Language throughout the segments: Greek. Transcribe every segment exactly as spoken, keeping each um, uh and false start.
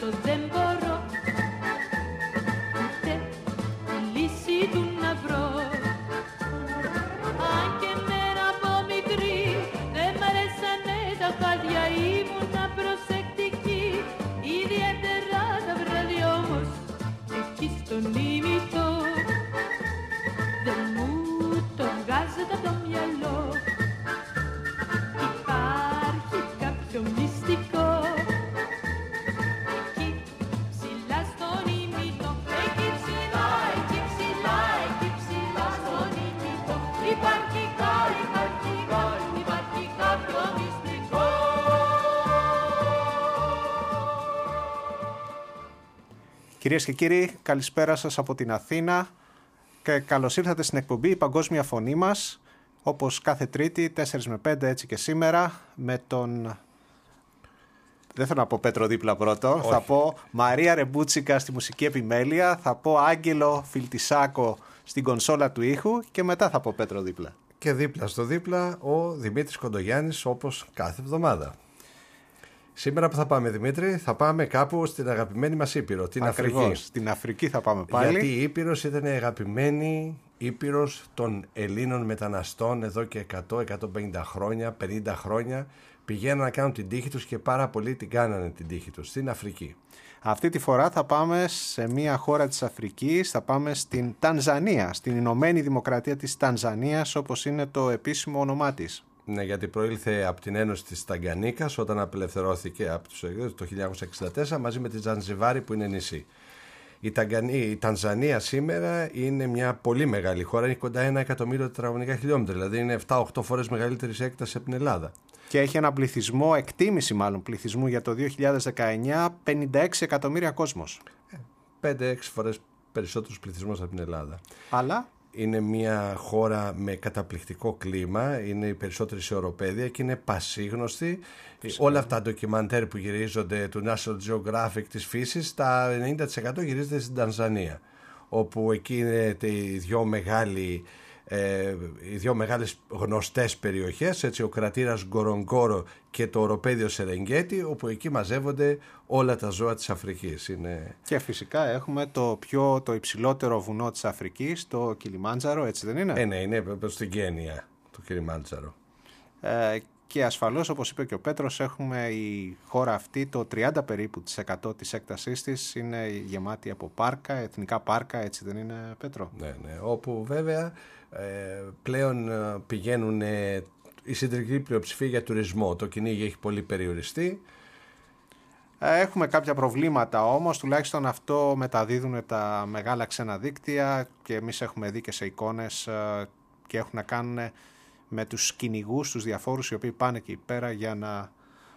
ξεχάσω δεν μπορώ ούτε τη λύση του να βρω. Αν και μέρα από μικρή δεν μ' αρέσανε τα χάδια, ήμουνα προσεκτική ιδιαίτερα τα βράδια, όμως εκεί στον ημιτό δεν μου το βγάζεται από το μυαλό. Υπάρχει κάποιο μυστικό εκεί ψηλά στον ημιτό, εκεί ψηλά, εκεί ψηλά, εκεί ψηλά στον ημιτό. Υπάρχει κάτι, υπάρχει κάτι, υπάρχει κάποιο μυστικό. Κυρίες και κύριοι, καλησπέρα σας από την Αθήνα και καλώς ήρθατε στην εκπομπή «Η Παγκόσμια Φωνή μας», όπως κάθε Τρίτη, τέσσερα με πέντε, έτσι και σήμερα, με τον... Δεν θέλω να πω Πέτρο δίπλα πρώτο, όχι. Θα πω Μαρία Ρεμπούτσικα στη μουσική επιμέλεια, θα πω Άγγελο Φιλτισάκο στην κονσόλα του ήχου και μετά θα πω Πέτρο δίπλα. Και δίπλα στο δίπλα ο Δημήτρης Κοντογιάννης, όπως κάθε εβδομάδα. Σήμερα που θα πάμε, Δημήτρη, θα πάμε κάπου στην αγαπημένη μας Ήπειρο, την Ακριβώς, Αφρική. Στην Αφρική θα πάμε πάλι. Γιατί η Ήπειρος ήταν αγαπημένη Ήπειρος των Ελλήνων μεταναστών εδώ και εκατό με εκατόν πενήντα χρόνια, πενήντα χρόνια. Πηγαίνουν να κάνουν την τύχη τους και πάρα πολλοί την κάνανε την τύχη τους, στην Αφρική. Αυτή τη φορά θα πάμε σε μια χώρα της Αφρικής, θα πάμε στην Τανζανία, στην Ηνωμένη Δημοκρατία της Τανζανίας, όπως είναι το επίσημο όνομά της. Ναι, γιατί προήλθε από την Ένωση της Ταγκανίκας όταν απελευθερώθηκε από τους Αιγύπτιους το χίλια εννιακόσια εξήντα τέσσερα μαζί με τη Ζανζιβάρη που είναι νησί. Η, Ταγκανί, η Τανζανία σήμερα είναι μια πολύ μεγάλη χώρα, είναι κοντά ένα εκατομμύριο τετραγωνικά χιλιόμετρα, δηλαδή είναι επτά με οκτώ φορές μεγαλύτερη σε έκταση από την Ελλάδα. Και έχει ένα πληθυσμό, εκτίμηση μάλλον πληθυσμού για το δύο χιλιάδες δεκαεννιά, πενήντα έξι εκατομμύρια κόσμος. πέντε με έξι φορές περισσότερους πληθυσμούς από την Ελλάδα. Αλλά... είναι μια χώρα με καταπληκτικό κλίμα, είναι οι περισσότεροι σε οροπέδια και είναι πασίγνωστη. Φυσικά. Όλα αυτά τα ντοκιμαντέρ που γυρίζονται του National Geographic της φύσης, τα ενενήντα τοις εκατό γυρίζεται στην Τανζανία, όπου εκεί είναι οι δυο μεγάλοι Ε, οι δύο μεγάλες γνωστές περιοχές, έτσι, ο κρατήρας Γκορογκόρο και το οροπέδιο Σερενγκέτι, όπου εκεί μαζεύονται όλα τα ζώα της Αφρικής. Είναι... Και φυσικά έχουμε το, πιο, το υψηλότερο βουνό της Αφρικής, το Κιλιμάντζαρο, έτσι δεν είναι? Ε, ναι, είναι στην Κένια το Κιλιμάντζαρο. Ε, και ασφαλώς, όπως είπε και ο Πέτρος, έχουμε η χώρα αυτή, το τριάντα περίπου της εκατό της έκτασής της είναι γεμάτη από πάρκα, εθνικά πάρκα, έτσι δεν είναι, Πέτρο? Ναι, ναι, όπου βέβαια ε, πλέον πηγαίνουν ε, η συντριπτική πλειοψηφία για τουρισμό. Το κυνήγι έχει πολύ περιοριστεί. Έχουμε κάποια προβλήματα όμως, τουλάχιστον αυτό μεταδίδουν τα μεγάλα ξένα δίκτυα και εμείς έχουμε δει και σε εικόνες και έχουν να κάνουν με τους κυνηγούς, τους διαφόρους οι οποίοι πάνε εκεί πέρα για, να,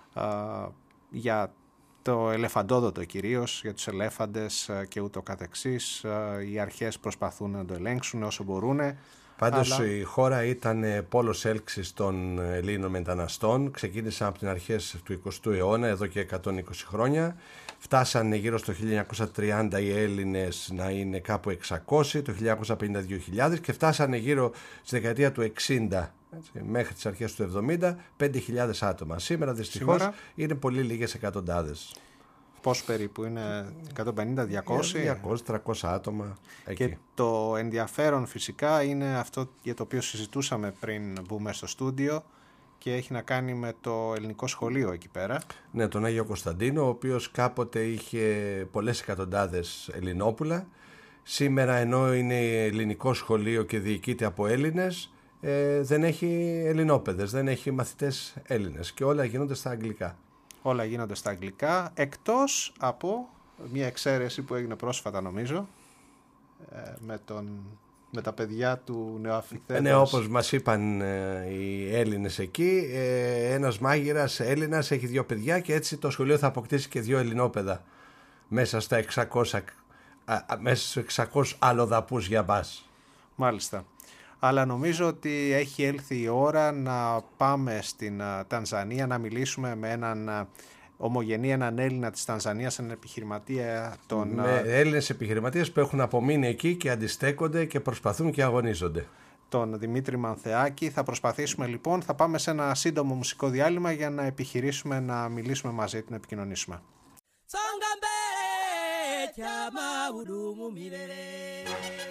για το ελεφαντόδοτο κυρίως, για τους ελέφαντες και ούτω καθεξής. Οι αρχές προσπαθούν να το ελέγξουν όσο μπορούν. Πάντως αλλά... η χώρα ήταν πόλος έλξης των Ελλήνων μεταναστών. Ξεκίνησαν από τις αρχές του εικοστού αιώνα, εδώ και εκατόν είκοσι χρόνια. Φτάσανε γύρω στο χίλια εννιακόσια τριάντα οι Έλληνες να είναι κάπου εξακόσιοι, το χίλια εννιακόσια πενήντα δύο χιλιάδες και φτάσανε γύρω στη δεκαετία του εξήντα, έτσι, μέχρι τις αρχές του εβδομήντα, πέντε χιλιάδες άτομα. Σήμερα δυστυχώς Σήμερα... είναι πολύ λίγες εκατοντάδες. Πόσο περίπου είναι, εκατόν πενήντα διακόσια διακόσια τριακόσια άτομα εκεί. Και το ενδιαφέρον φυσικά είναι αυτό για το οποίο συζητούσαμε πριν μπούμε στο στούντιο και έχει να κάνει με το ελληνικό σχολείο εκεί πέρα. Ναι, τον Άγιο Κωνσταντίνο, ο οποίος κάποτε είχε πολλές εκατοντάδες Ελληνόπουλα. Σήμερα, ενώ είναι ελληνικό σχολείο και διοικείται από Έλληνες, ε, δεν έχει Ελληνόπαιδες, δεν έχει μαθητές Έλληνες και όλα γίνονται στα αγγλικά. Όλα γίνονται στα αγγλικά, εκτός από μια εξαίρεση που έγινε πρόσφατα νομίζω, με, τον, με τα παιδιά του νεοαφιθέντος. Ναι, όπως μας είπαν οι Έλληνες εκεί, ένας μάγειρας Έλληνας έχει δύο παιδιά και έτσι το σχολείο θα αποκτήσει και δύο Ελληνόπαιδα μέσα στα εξακόσια, μέσα στους εξακόσιους αλλοδαπούς για μπας. Μάλιστα. Αλλά νομίζω ότι έχει έλθει η ώρα να πάμε στην Τανζανία να μιλήσουμε με έναν ομογενή, έναν Έλληνα της Τανζανίας, έναν επιχειρηματία. Τον... Με Έλληνες επιχειρηματίες που έχουν απομείνει εκεί και αντιστέκονται και προσπαθούν και αγωνίζονται. Τον Δημήτρη Μανθεάκη. Θα προσπαθήσουμε λοιπόν, θα πάμε σε ένα σύντομο μουσικό διάλειμμα για να επιχειρήσουμε να μιλήσουμε μαζί του, να επικοινωνήσουμε. songa mbele chama hudumu milele.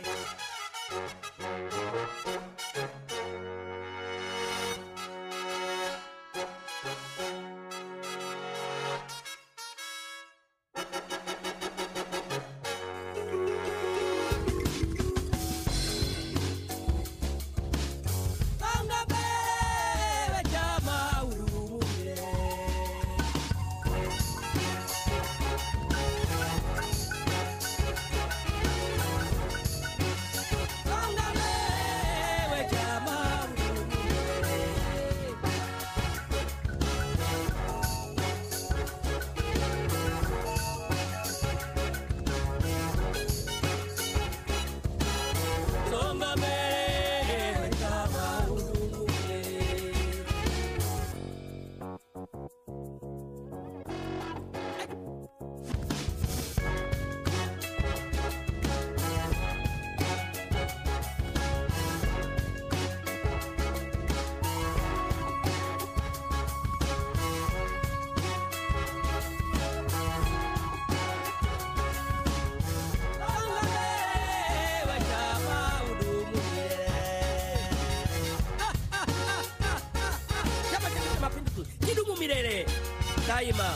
Daima.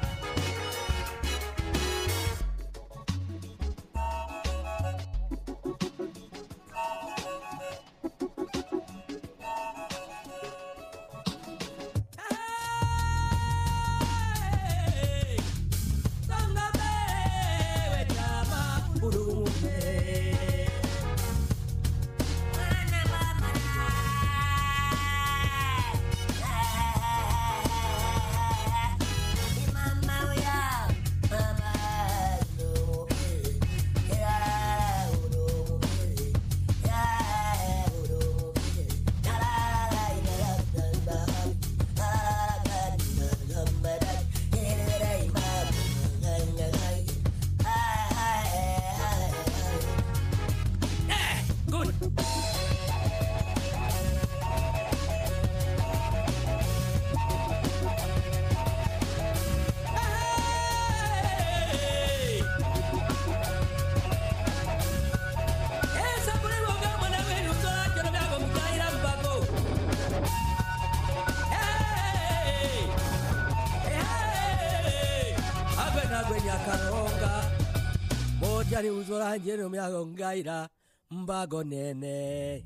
Jari uzora njero myago ngaira mbago nene.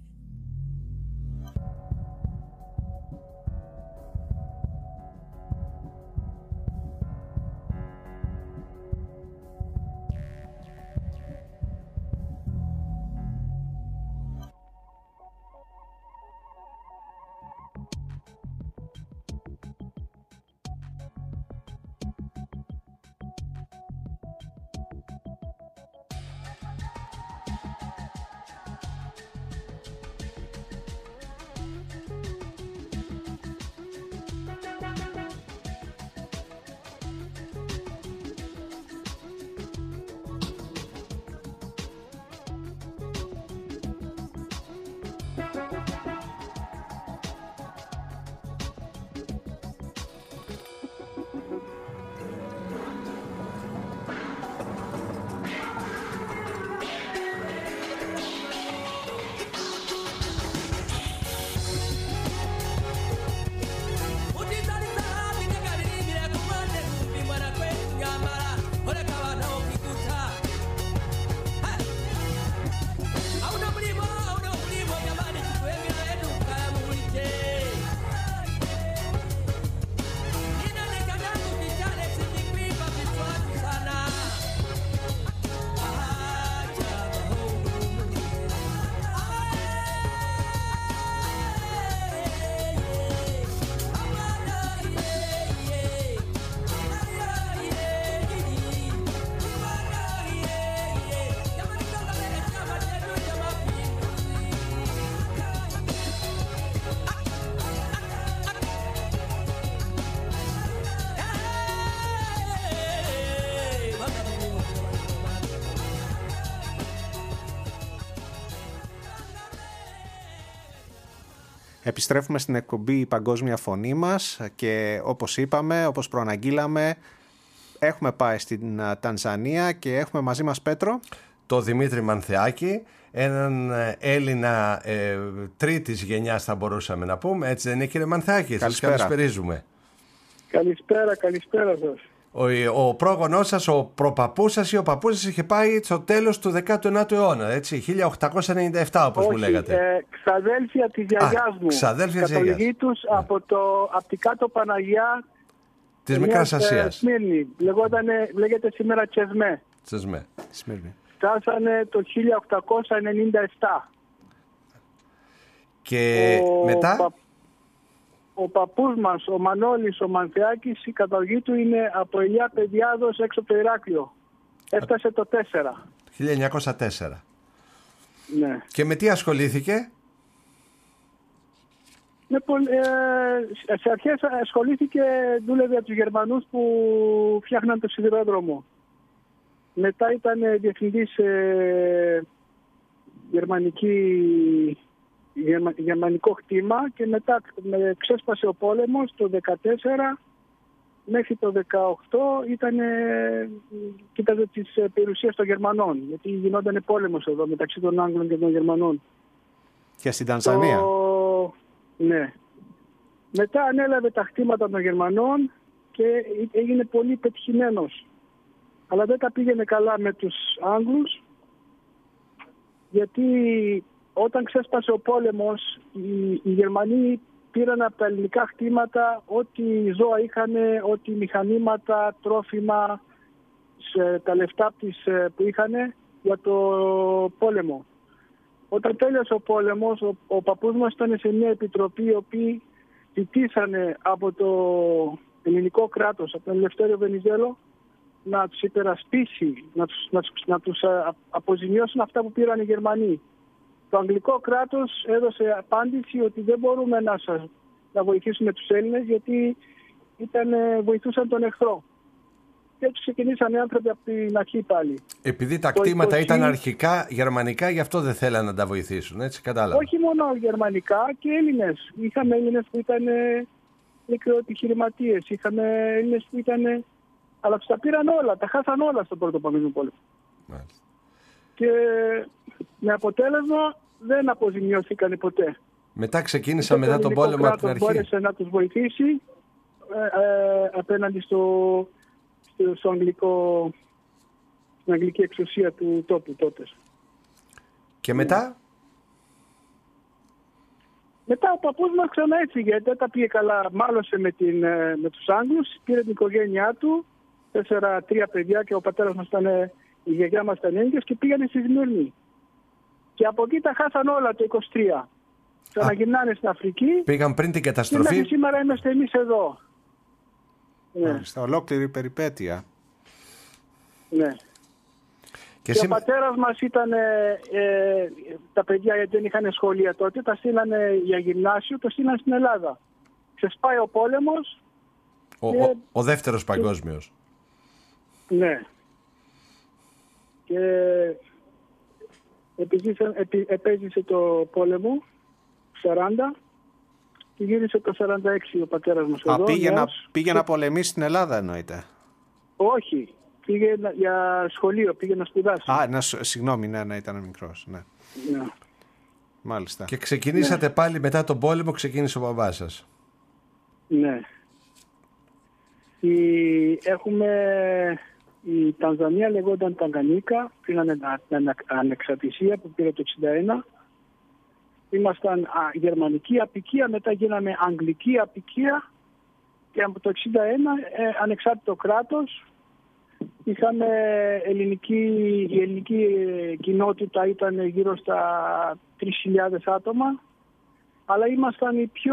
Επιστρέφουμε στην εκπομπή «Η Παγκόσμια Φωνή μας» και όπως είπαμε, όπως προαναγγείλαμε, Έχουμε πάει στην Τανζανία και έχουμε μαζί μας, Πέτρο, το Δημήτρη Μανθεάκη, έναν Έλληνα ε, τρίτης γενιάς θα μπορούσαμε να πούμε. Έτσι δεν είναι, κύριε Μανθεάκη? Σας καλησπερίζουμε. Καλησπέρα, καλησπέρα σας. Ο, ο πρόγονός σας, ο προπαππούς σας ή ο παππούς σας είχε πάει στο τέλος του δέκατου ενάτου αιώνα, έτσι, χίλια οκτακόσια ενενήντα επτά, όπως Όχι, μου λέγατε. Ε, ξαδέλφια της γιαγιάς μου. Ξαδέλφια της γιαγιάς. Κατολική από, το, από την κάτω Παναγιά της Μικράς Ασίας. Σμύρνη. Λέγεται σήμερα Τσεσμέ. Τσεσμέ. Φτάσανε το χίλια οκτακόσια ενενήντα επτά. Και ο, μετά... πα, ο παππούς μας, ο Μανώλης, ο Μανθεάκης, η καταγωγή του είναι από Ελιά Παιδιάδος έξω από το Ηράκλειο. Έφτασε το τέσσερα. χίλια εννιακόσια τέσσερα. Ναι. Και με τι ασχολήθηκε? Με, ε, σε αρχές ασχολήθηκε, δούλευε από τους Γερμανούς που φτιάχναν το σιδηρόδρομο. Μετά ήταν διευθυντής ε, γερμανική, γερμα, γερμανικό χτήμα και μετά με, ξέσπασε ο πόλεμος το δεκατέσσερα μέχρι το δεκαοκτώ ήταν, ε, κοίταζε τις ε, περιουσίες των Γερμανών, γιατί γινόταν πόλεμος εδώ μεταξύ των Άγγλων και των Γερμανών. Και στην Τανζανία. Το... Ναι. Μετά ανέλαβε τα χτήματα των Γερμανών και έγινε πολύ πετυχημένος. Αλλά δεν τα πήγαινε καλά με τους Άγγλους, γιατί όταν ξέσπασε ο πόλεμος οι, οι Γερμανοί πήραν από τα ελληνικά χτήματα ό,τι ζώα είχαν, ό,τι μηχανήματα, τρόφιμα, σε, τα λεφτά της, που είχαν για το πόλεμο. Όταν τέλειωσε ο πόλεμος, ο, ο παππούς μας ήταν σε μια επιτροπή οι οποίοι ζητήσανε από το ελληνικό κράτος, από τον Ελευθέριο Βενιζέλο, να τους υπερασπίσει, να τους, να, τους, να τους αποζημιώσουν αυτά που πήραν οι Γερμανοί. Το αγγλικό κράτος έδωσε απάντηση ότι δεν μπορούμε να, σας, να βοηθήσουμε τους Έλληνες, γιατί ήταν, βοηθούσαν τον εχθρό. Και έτσι ξεκινήσαν οι άνθρωποι από την αρχή πάλι. Επειδή τα κτήματα είκοσι... ήταν αρχικά γερμανικά, γι' αυτό δεν θέλανε να τα βοηθήσουν, έτσι κατάλαβα. Όχι μόνο γερμανικά, και Έλληνες. Είχαμε Έλληνες που ήταν μικροεπιχειρηματίες, είχαμε Έλληνες που ήταν... Αλλά τους τα πήραν όλα, τα χάσαν όλα στον Πρώτο Παγκόσμιο Πόλεμο. Μάλιστα. Και με αποτέλεσμα δεν αποζημιώθηκαν ποτέ. Μετά ξεκίνησαν μετά τον πόλεμο από την αρχή. Μπόρεσε να τους βοηθήσει ε, ε, απέναντι στο, στο, στο αγγλικό, στην αγγλική εξουσία του τόπου τότε. Και μετά? Μετά ο παππούς μας ξανά έφυγε, δεν τα πήγε καλά, μάλωσε με, την, με τους Άγγλους, πήρε την οικογένειά του, τέσσερα, τρία παιδιά και ο πατέρας μας ήταν, η γιαγιά μας ήταν έγκυος και πήγανε στη Σμύρνη. Και από εκεί τα χάσαν όλα το είκοσι τρία. Ξαναγυρνάνε στην Αφρική. Πήγαν πριν την καταστροφή. Και σήμερα είμαστε εμείς εδώ. Ναι. Στα ολόκληρη περιπέτεια. Ναι. Και, και σήμα... ο πατέρας μας ήταν, ε, ε, τα παιδιά γιατί δεν είχαν σχολεία τότε, τα στείλανε για γυμνάσιο, το στείλανε στην Ελλάδα. Ξεσπάει ο πόλεμος. Ο, και... ο, ο δεύτερος παγκόσμιος. Ναι. Και επίζησε, επί, επέζησε το πόλεμο σαράντα και γύρισε το σαράντα έξι ο πατέρας μας Α, εδώ. πήγε, νέος, να, πήγε και... να πολεμήσει στην Ελλάδα εννοείται. Όχι. Πήγε για σχολείο, πήγε να σπουδάσει. Α, να, συγγνώμη, ναι, ναι, ήταν μικρός. Ναι. Ναι. Μάλιστα. Και ξεκινήσατε ναι. πάλι μετά τον πόλεμο, ξεκίνησε ο μπαμπάς σας. Ναι. Η... Έχουμε... Η Τανζανία λεγόταν Ταγκανίκα, πριν την ανεξαρτησία που πήρε το εξήντα ένα. Ήμασταν α, γερμανική απικία, μετά γίναμε αγγλική απικία και από το εξήντα ένα ε, ανεξάρτητο κράτος. Είχαμε ελληνική, η ελληνική κοινότητα ήταν γύρω στα τρεις χιλιάδες άτομα, αλλά ήμασταν η πιο,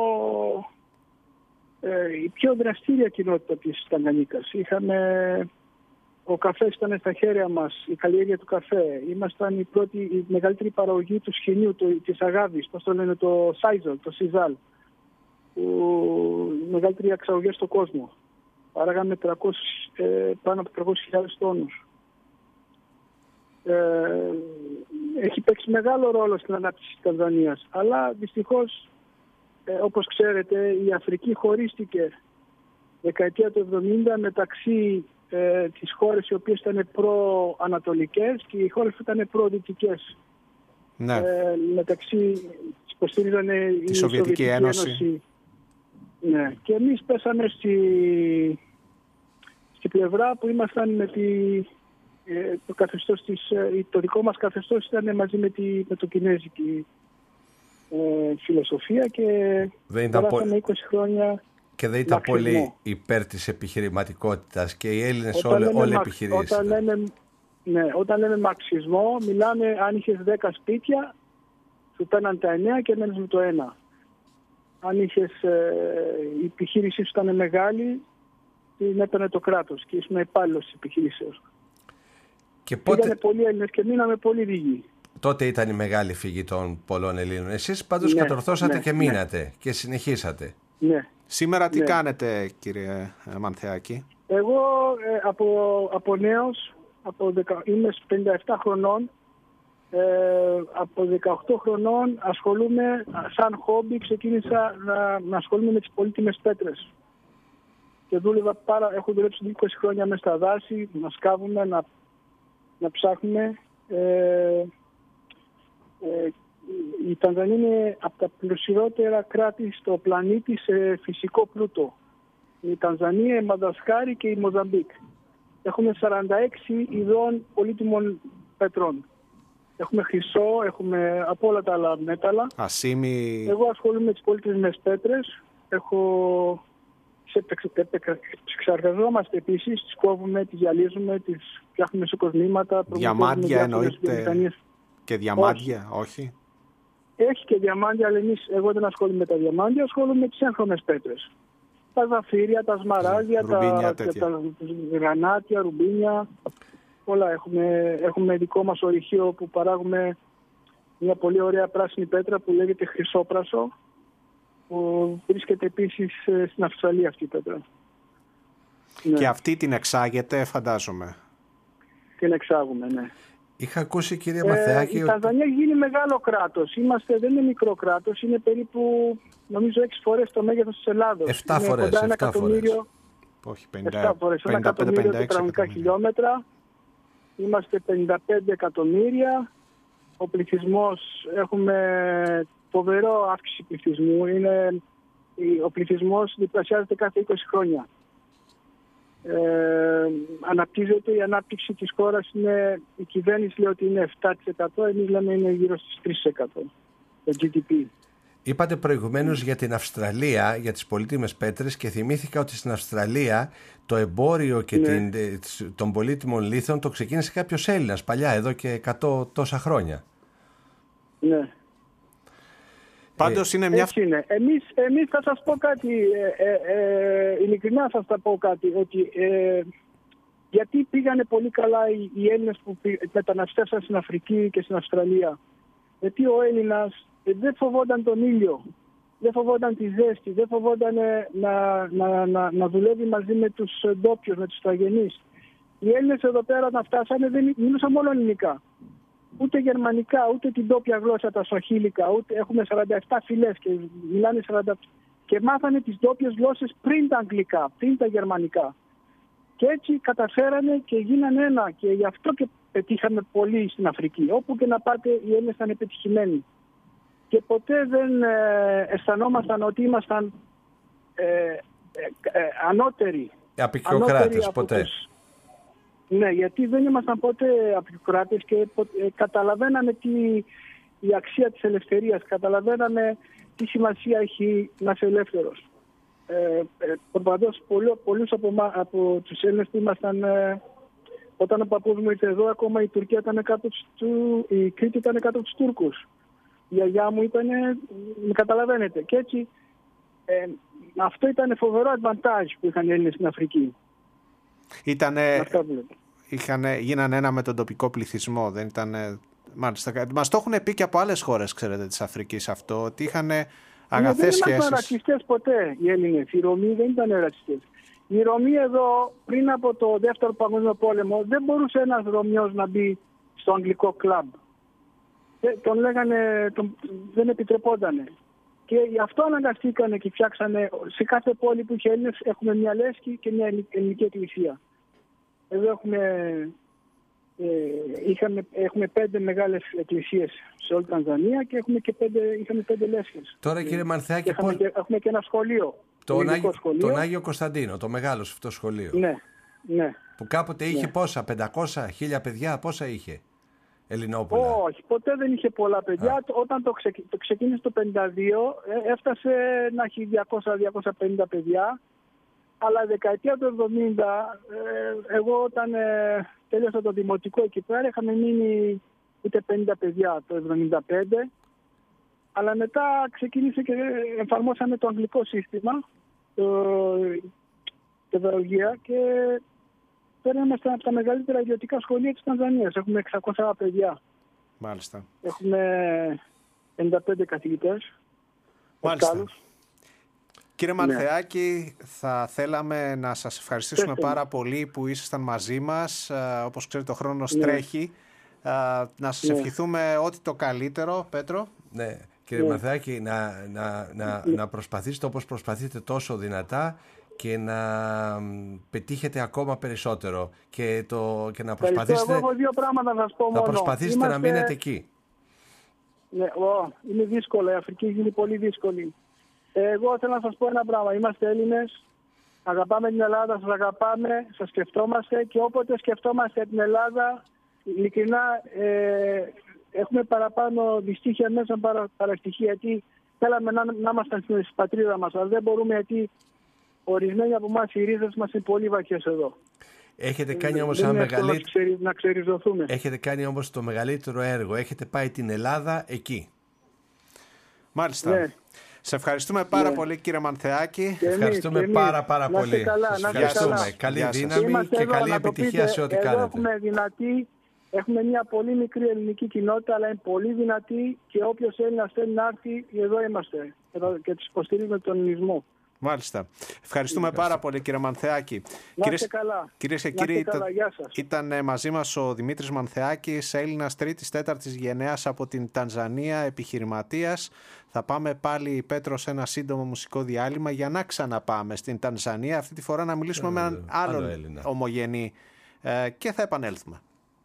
ε, η πιο δραστήρια κοινότητα της Ταγκανίκας. Είχαμε, ο καφές ήταν στα χέρια μας, η καλλιέργεια του καφέ. Ήμασταν η, πρώτη, η μεγαλύτερη παραγωγή του σχοινίου, το, της αγάβης, πώς το λένε, το Σάιζολ, το Σιζάλ, η μεγαλύτερη εξαγωγή στον κόσμο. Παράγαμε τριακόσιες, ε, πάνω από τριακόσιες χιλιάδες τόνους. Ε, έχει παίξει μεγάλο ρόλο στην ανάπτυξη της Τανζανίας. Αλλά δυστυχώς, ε, όπως ξέρετε, η Αφρική χωρίστηκε δεκαετία του εβδομήντα μεταξύ ε, τις χώρες οι οποίες ήταν προ-ανατολικές και οι χώρες που ήταν προ-δυτικές. Ναι. Ε, μεταξύ υποστήριζαν η Σοβιετική, Σοβιετική Ένωση. Ένωση. Ναι. Και εμείς πέσαμε στη, στη πλευρά που ήμασταν με τη, ε, το καθεστώς της, ε, το δικό μας καθεστώς ήταν μαζί με, τη, με το κινέζικη ε, φιλοσοφία και περάσαμε είκοσι χρόνια. Και δεν ήταν μαξισμό. Πολύ υπέρ της επιχειρηματικότητας και οι Έλληνες όλοι, όλοι επιχειρήσεις. Όταν λέμε, ναι, όταν λέμε μαξισμό, μιλάμε αν είχες δέκα σπίτια, σου παίρναν τα εννέα και μένεις με το ένα. Αν είχες, ε, η επιχείρησή σου ήταν μεγάλη, την έπαιρνε το κράτος και ήσουν υπάλληλος της επιχείρησης. Και πότε... Πήγανε πολλοί Έλληνες και μείναμε πολύ λίγοι. Τότε ήταν η μεγάλη φυγή των πολλών Ελλήνων. Εσείς πάντως ναι, κατορθώσατε ναι, και μείνατε ναι. και συνεχίσατε. Ναι. Σήμερα τι ναι. κάνετε, κύριε Μανθεάκη? Εγώ ε, από, από νέος, από δεκα, είμαι πενήντα επτά χρονών, ε, από δεκαοκτώ χρονών ασχολούμαι, σαν χόμπι ξεκίνησα να, να ασχολούμαι με τις πολύτιμες πέτρες. Και δούλευα πάρα, έχω δουλέψει είκοσι χρόνια μέσα στα δάση, να σκάβουμε, να, να ψάχνουμε. Ε, ε, η Τανζανία είναι από τα πλουσιότερα κράτη στο πλανήτη σε φυσικό πλούτο. Η Τανζανία, η Μαδαγασκάρη και η Μοζαμπίκ. Έχουμε σαράντα έξι ειδών πολύτιμων πετρών. Έχουμε χρυσό, έχουμε από όλα τα άλλα μέταλλα. Ασήμι... Εγώ ασχολούμαι με τις πολύτιμες πέτρες. Έχω... Εξαργαζόμαστε επίσης, τις κόβουμε, τις γυαλίζουμε, τις φτιάχνουμε σε κοσμήματα. Διαμάντια εννοείται και διαμάντια, όχι. όχι. Έχει και διαμάντια, αλλά εμείς, εγώ δεν ασχολούμαι με τα διαμάντια, ασχολούμαι με τις έγχρωμες πέτρες. Τα ζαφύρια, τα σμαράγδια, ρουμπίνια, τα, τα γρανάτια, ρουμπίνια. Όλα έχουμε, έχουμε δικό μας ορυχείο που παράγουμε μια πολύ ωραία πράσινη πέτρα που λέγεται χρυσόπρασο, που βρίσκεται επίσης στην Αυστραλία αυτή η πέτρα. Και ναι. αυτή την εξάγεται, φαντάζομαι. Την εξάγουμε, ναι. Είχα ακούσει, κύριε Μαθεάκη... Ε, η Τανζανία έχει γίνει μεγάλο κράτος. Είμαστε, δεν είναι μικρό κράτος, είναι περίπου, νομίζω, έξι φορές το μέγεθος της Ελλάδος. Εφτά φορές, εφτά εφτά φορές. Όχι, πενήντα φορές, ένα εκατομμύριο τετραγωνικά χιλιόμετρα. Είμαστε πενήντα πέντε εκατομμύρια. Ο πληθυσμός, έχουμε φοβερό αύξηση πληθυσμού. Είναι, ο πληθυσμός διπλασιάζεται κάθε είκοσι χρόνια. Ε, αναπτύσσεται, η ανάπτυξη της χώρας είναι, η κυβέρνηση λέει ότι είναι επτά τοις εκατό, εμείς λέμε είναι γύρω στις τρία τοις εκατό το τζι ντι πι. Είπατε προηγουμένως για την Αυστραλία, για τις πολύτιμες πέτρες και θυμήθηκα ότι στην Αυστραλία το εμπόριο και ναι. την, των πολύτιμων λίθων το ξεκίνησε κάποιος Έλληνας παλιά, εδώ και εκατό τόσα χρόνια. Ναι. Πάντως είναι μια... Έτσι είναι. Εμείς, εμείς θα σας πω κάτι, ε, ε, ε, ειλικρινά θα σας πω κάτι, ότι ε, γιατί πήγανε πολύ καλά οι, οι Έλληνες που μεταναστεύσαν στην Αφρική και στην Αυστραλία. Γιατί ο Έλληνας δεν φοβόταν τον ήλιο, δεν φοβόταν τη ζέστη, δεν φοβόταν να, να, να, να δουλεύει μαζί με τους ντόπιους, με τους ταγενείς. Οι Έλληνες εδώ πέρα να φτάσανε δεν μιλούσαν μόνο ελληνικά. Ούτε γερμανικά, ούτε την τόπια γλώσσα, τα σοχίλικα, ούτε έχουμε σαράντα επτά φυλές και μιλάνε σαράντα και μάθανε τις τόπιες γλώσσες πριν τα αγγλικά, πριν τα γερμανικά. Και έτσι καταφέρανε και γίνανε ένα και γι' αυτό και πετύχαμε πολύ στην Αφρική. Όπου και να πάτε οι Έλληνες ήταν επιτυχημένοι. Και ποτέ δεν ε, αισθανόμασταν ότι ήμασταν ε, ε, ε, ανώτεροι. Απικιοκράτες ποτέ. Τους... Ναι, γιατί δεν ήμασταν ποτέ απικιοκράτες και ε, καταλαβαίναμε τι, η αξία της ελευθερίας, καταλαβαίναμε τι σημασία έχει να είσαι ελεύθερος. Ε, ε, Προπαντός πολλούς από, από τους Έλληνες που ήμασταν, ε, όταν ο παππούς μου ήρθε εδώ, ακόμα η Τουρκία ήταν κάτω του, η Κρήτη ήταν κάτω από τους Τούρκους. Η γιαγιά μου ήταν, με καταλαβαίνετε. Και έτσι ε, αυτό ήταν φοβερό advantage που είχαν οι Έλληνες στην Αφρική. Ήτανε, είχανε, γίνανε ένα με τον τοπικό πληθυσμό. Δεν ήτανε, μάλιστα, μας το έχουν πει και από άλλες χώρες, ξέρετε, της Αφρικής αυτό, ότι είχαν αγαθές σχέσεις. Δεν ήμασταν ρατσιστές ποτέ οι Έλληνες. Οι Ρωμοί δεν ήταν ρατσιστές. Οι Ρωμοί εδώ, πριν από το Δεύτερο Παγκόσμιο Πόλεμο, δεν μπορούσε ένας Ρωμιός να μπει στο αγγλικό κλαμπ. Τον λέγανε, τον, δεν επιτρεπότανε. Και γι' αυτό αναγκαστήκανε και φτιάξανε, σε κάθε πόλη που είχε Έλληνες έχουμε μια λέσχη και μια ελληνική εκκλησία. Εδώ έχουμε, ε, είχαμε, έχουμε πέντε μεγάλες εκκλησίες σε όλη την Τανζανία και έχουμε και πέντε, είχαμε πέντε λέσχες. Τώρα κύριε Μανθεάκη, έχουμε, πώς... και, έχουμε και ένα σχολείο. Τον Άγιο, σχολείο. τον Άγιο Κωνσταντίνο, το μεγάλο αυτό σχολείο. Ναι, ναι. Που κάποτε είχε ναι. πόσα, πεντακόσια, χίλια παιδιά, πόσα είχε Ελληνόπουλα? Όχι, ποτέ δεν είχε πολλά παιδιά. Α. Όταν το, ξεκ, το ξεκίνησε το πενήντα δύο έφτασε να έχει διακόσια με διακόσια πενήντα παιδιά. Αλλά δεκαετία του εβδομήντα, ε, εγώ όταν ε, τέλειωσα το δημοτικό εκεί πέρα, είχαμε μείνει ούτε πενήντα παιδιά το εβδομήντα πέντε. Αλλά μετά ξεκίνησε και εφαρμόσαμε το αγγλικό σύστημα, το, το Βεωργία, και τώρα είμαστε από τα μεγαλύτερα ιδιωτικά σχολεία της Τανζανίας. Έχουμε εξακόσια παιδιά. Μάλιστα. Έχουμε πενήντα πέντε καθηγητές. Μάλιστα. Κύριε Μανθεάκη, ναι. θα θέλαμε να σας ευχαριστήσουμε Πέστε. πάρα πολύ που ήσασταν μαζί μας. Όπως ξέρετε, ο χρόνος ναι. τρέχει. Να σας ναι. ευχηθούμε ό,τι το καλύτερο, Πέτρο. Ναι. Κύριε ναι. Μανθεάκη, να, να, να, ναι. να προσπαθήσετε όπως προσπαθείτε τόσο δυνατά και να πετύχετε ακόμα περισσότερο και, το, και να προσπαθήσετε, εγώ έχω δύο πράγματα να σας πω μόνο. Να προσπαθήσετε Είμαστε... να μείνετε εκεί. Ναι, ο, είναι δύσκολο, η Αφρική είναι πολύ δύσκολη. Εγώ θέλω να σας πω ένα πράγμα. Είμαστε Έλληνες, αγαπάμε την Ελλάδα, σας αγαπάμε, σας σκεφτόμαστε και όποτε σκεφτόμαστε την Ελλάδα, ειλικρινά ε, έχουμε παραπάνω δυστύχεια μέσα παρα, παραστοιχεία, γιατί θέλαμε να, να είμαστε στην πατρίδα μας, αλλά δεν μπορούμε, γιατί ορισμένοι από εμάς οι ρίζες μας είναι πολύ βαθιές εδώ. Έχετε κάνει όμως ένα μεγαλύτερο... ξερι... να ξεριζωθούμε. Έχετε κάνει όμως το μεγαλύτερο έργο, έχετε πάει την Ελλάδα εκεί. Μάλιστα. Ναι. Σε ευχαριστούμε πάρα ναι. πολύ, κύριε Μανθεάκη. Και ευχαριστούμε εμείς, πάρα πάρα να πολύ. Καλά, να ευχαριστούμε. Καλά. Καλή δύναμη και εδώ, καλή επιτυχία πείτε, σε ό,τι εδώ κάνετε. Έχουμε, δυνατή, έχουμε μια πολύ μικρή ελληνική κοινότητα, αλλά είναι πολύ δυνατή και όποιος Έλληνας θέλει να έρθει, εδώ είμαστε εδώ, και τους υποστηρίζουμε τον ελληνισμό. Μάλιστα. Ευχαριστούμε πάρα πολύ, κύριε Μανθεάκη. Να είστε καλά. Κυρίες και κύριοι, ήταν, ήταν μαζί μας ο Δημήτρης Μανθεάκης, Έλληνας τρίτης τέταρτης γενεάς από την Τανζανία, επιχειρηματίας. Θα πάμε πάλι, Πέτρο, σε ένα σύντομο μουσικό διάλειμμα για να ξαναπάμε στην Τανζανία. Αυτή τη φορά να μιλήσουμε με έναν άλλον ομογενή ε, και θα επανέλθουμε.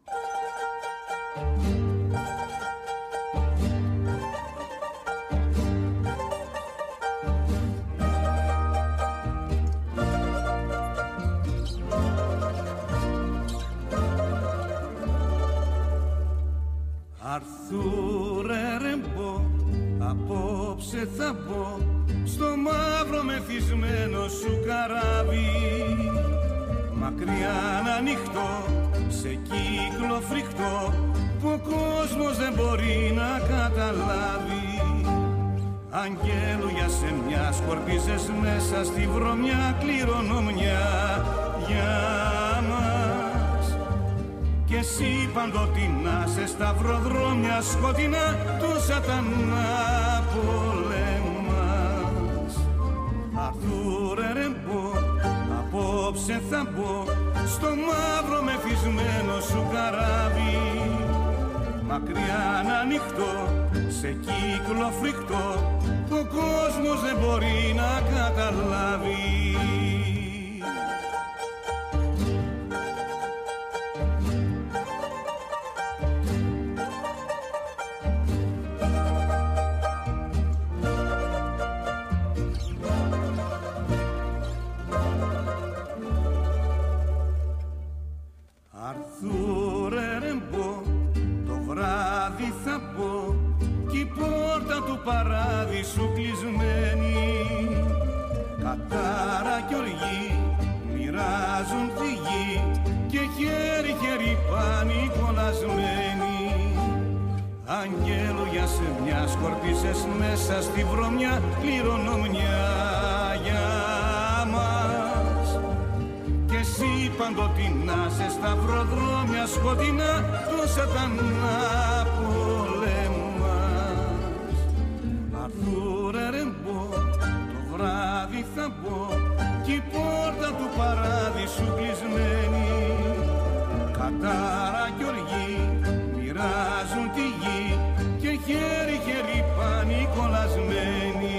Αρθούρε ρεμπό, απόψε θα μπω στο μαύρο μεθυσμένο σου καράβι, μακριά να ανοιχτώ σε κύκλο φρικτό που ο κόσμος δεν μπορεί να καταλάβει. Αγγέλου για σε μια σκορπίζες μέσα στη βρωμιά κληρονομιά για μας. Κι εσύ παντοτινά σε σταυροδρόμια σκοτεινά του σατανά πολέμας. Αρθούρε ρεμπό, απόψε θα μπω στο μαύρο μεθυσμένο σου καράβι, μακριά να ανοιχτώ σε κύκλο φρικτό που ο κόσμος δεν μπορεί να καταλάβει. Αρθούρε ρεμπό, το βράδυ θα πω κι η πόρτα του παράδεισου κλεισμένη. Κατάρα κι οργή μοιράζουν τη γη και χέρι χέρι πάνοι κολλασμένοι. Αγγέλου για σε μια σκορπίσες μέσα στη βρωμιά κληρονομιά για μας. Κι εσύ παντοτινά σε σταυροδρόμια σκοτεινά του σατανά πολέμας. Αρθούρε ρεμπό, το βράδυ θα μπω κι η πόρτα του παράδεισου κλεισμένη. Κατάρα κι οργή μοιράζουν τη γη και χέρι χέρι πάνοι κολλασμένοι.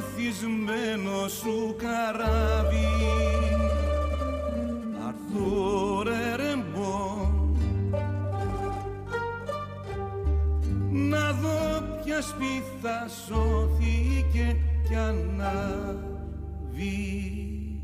μεθυσμένο σου καράβι. Αρθούρε ρεμπό, να δω ποια σπίθα σώθηκε κι ανάβει.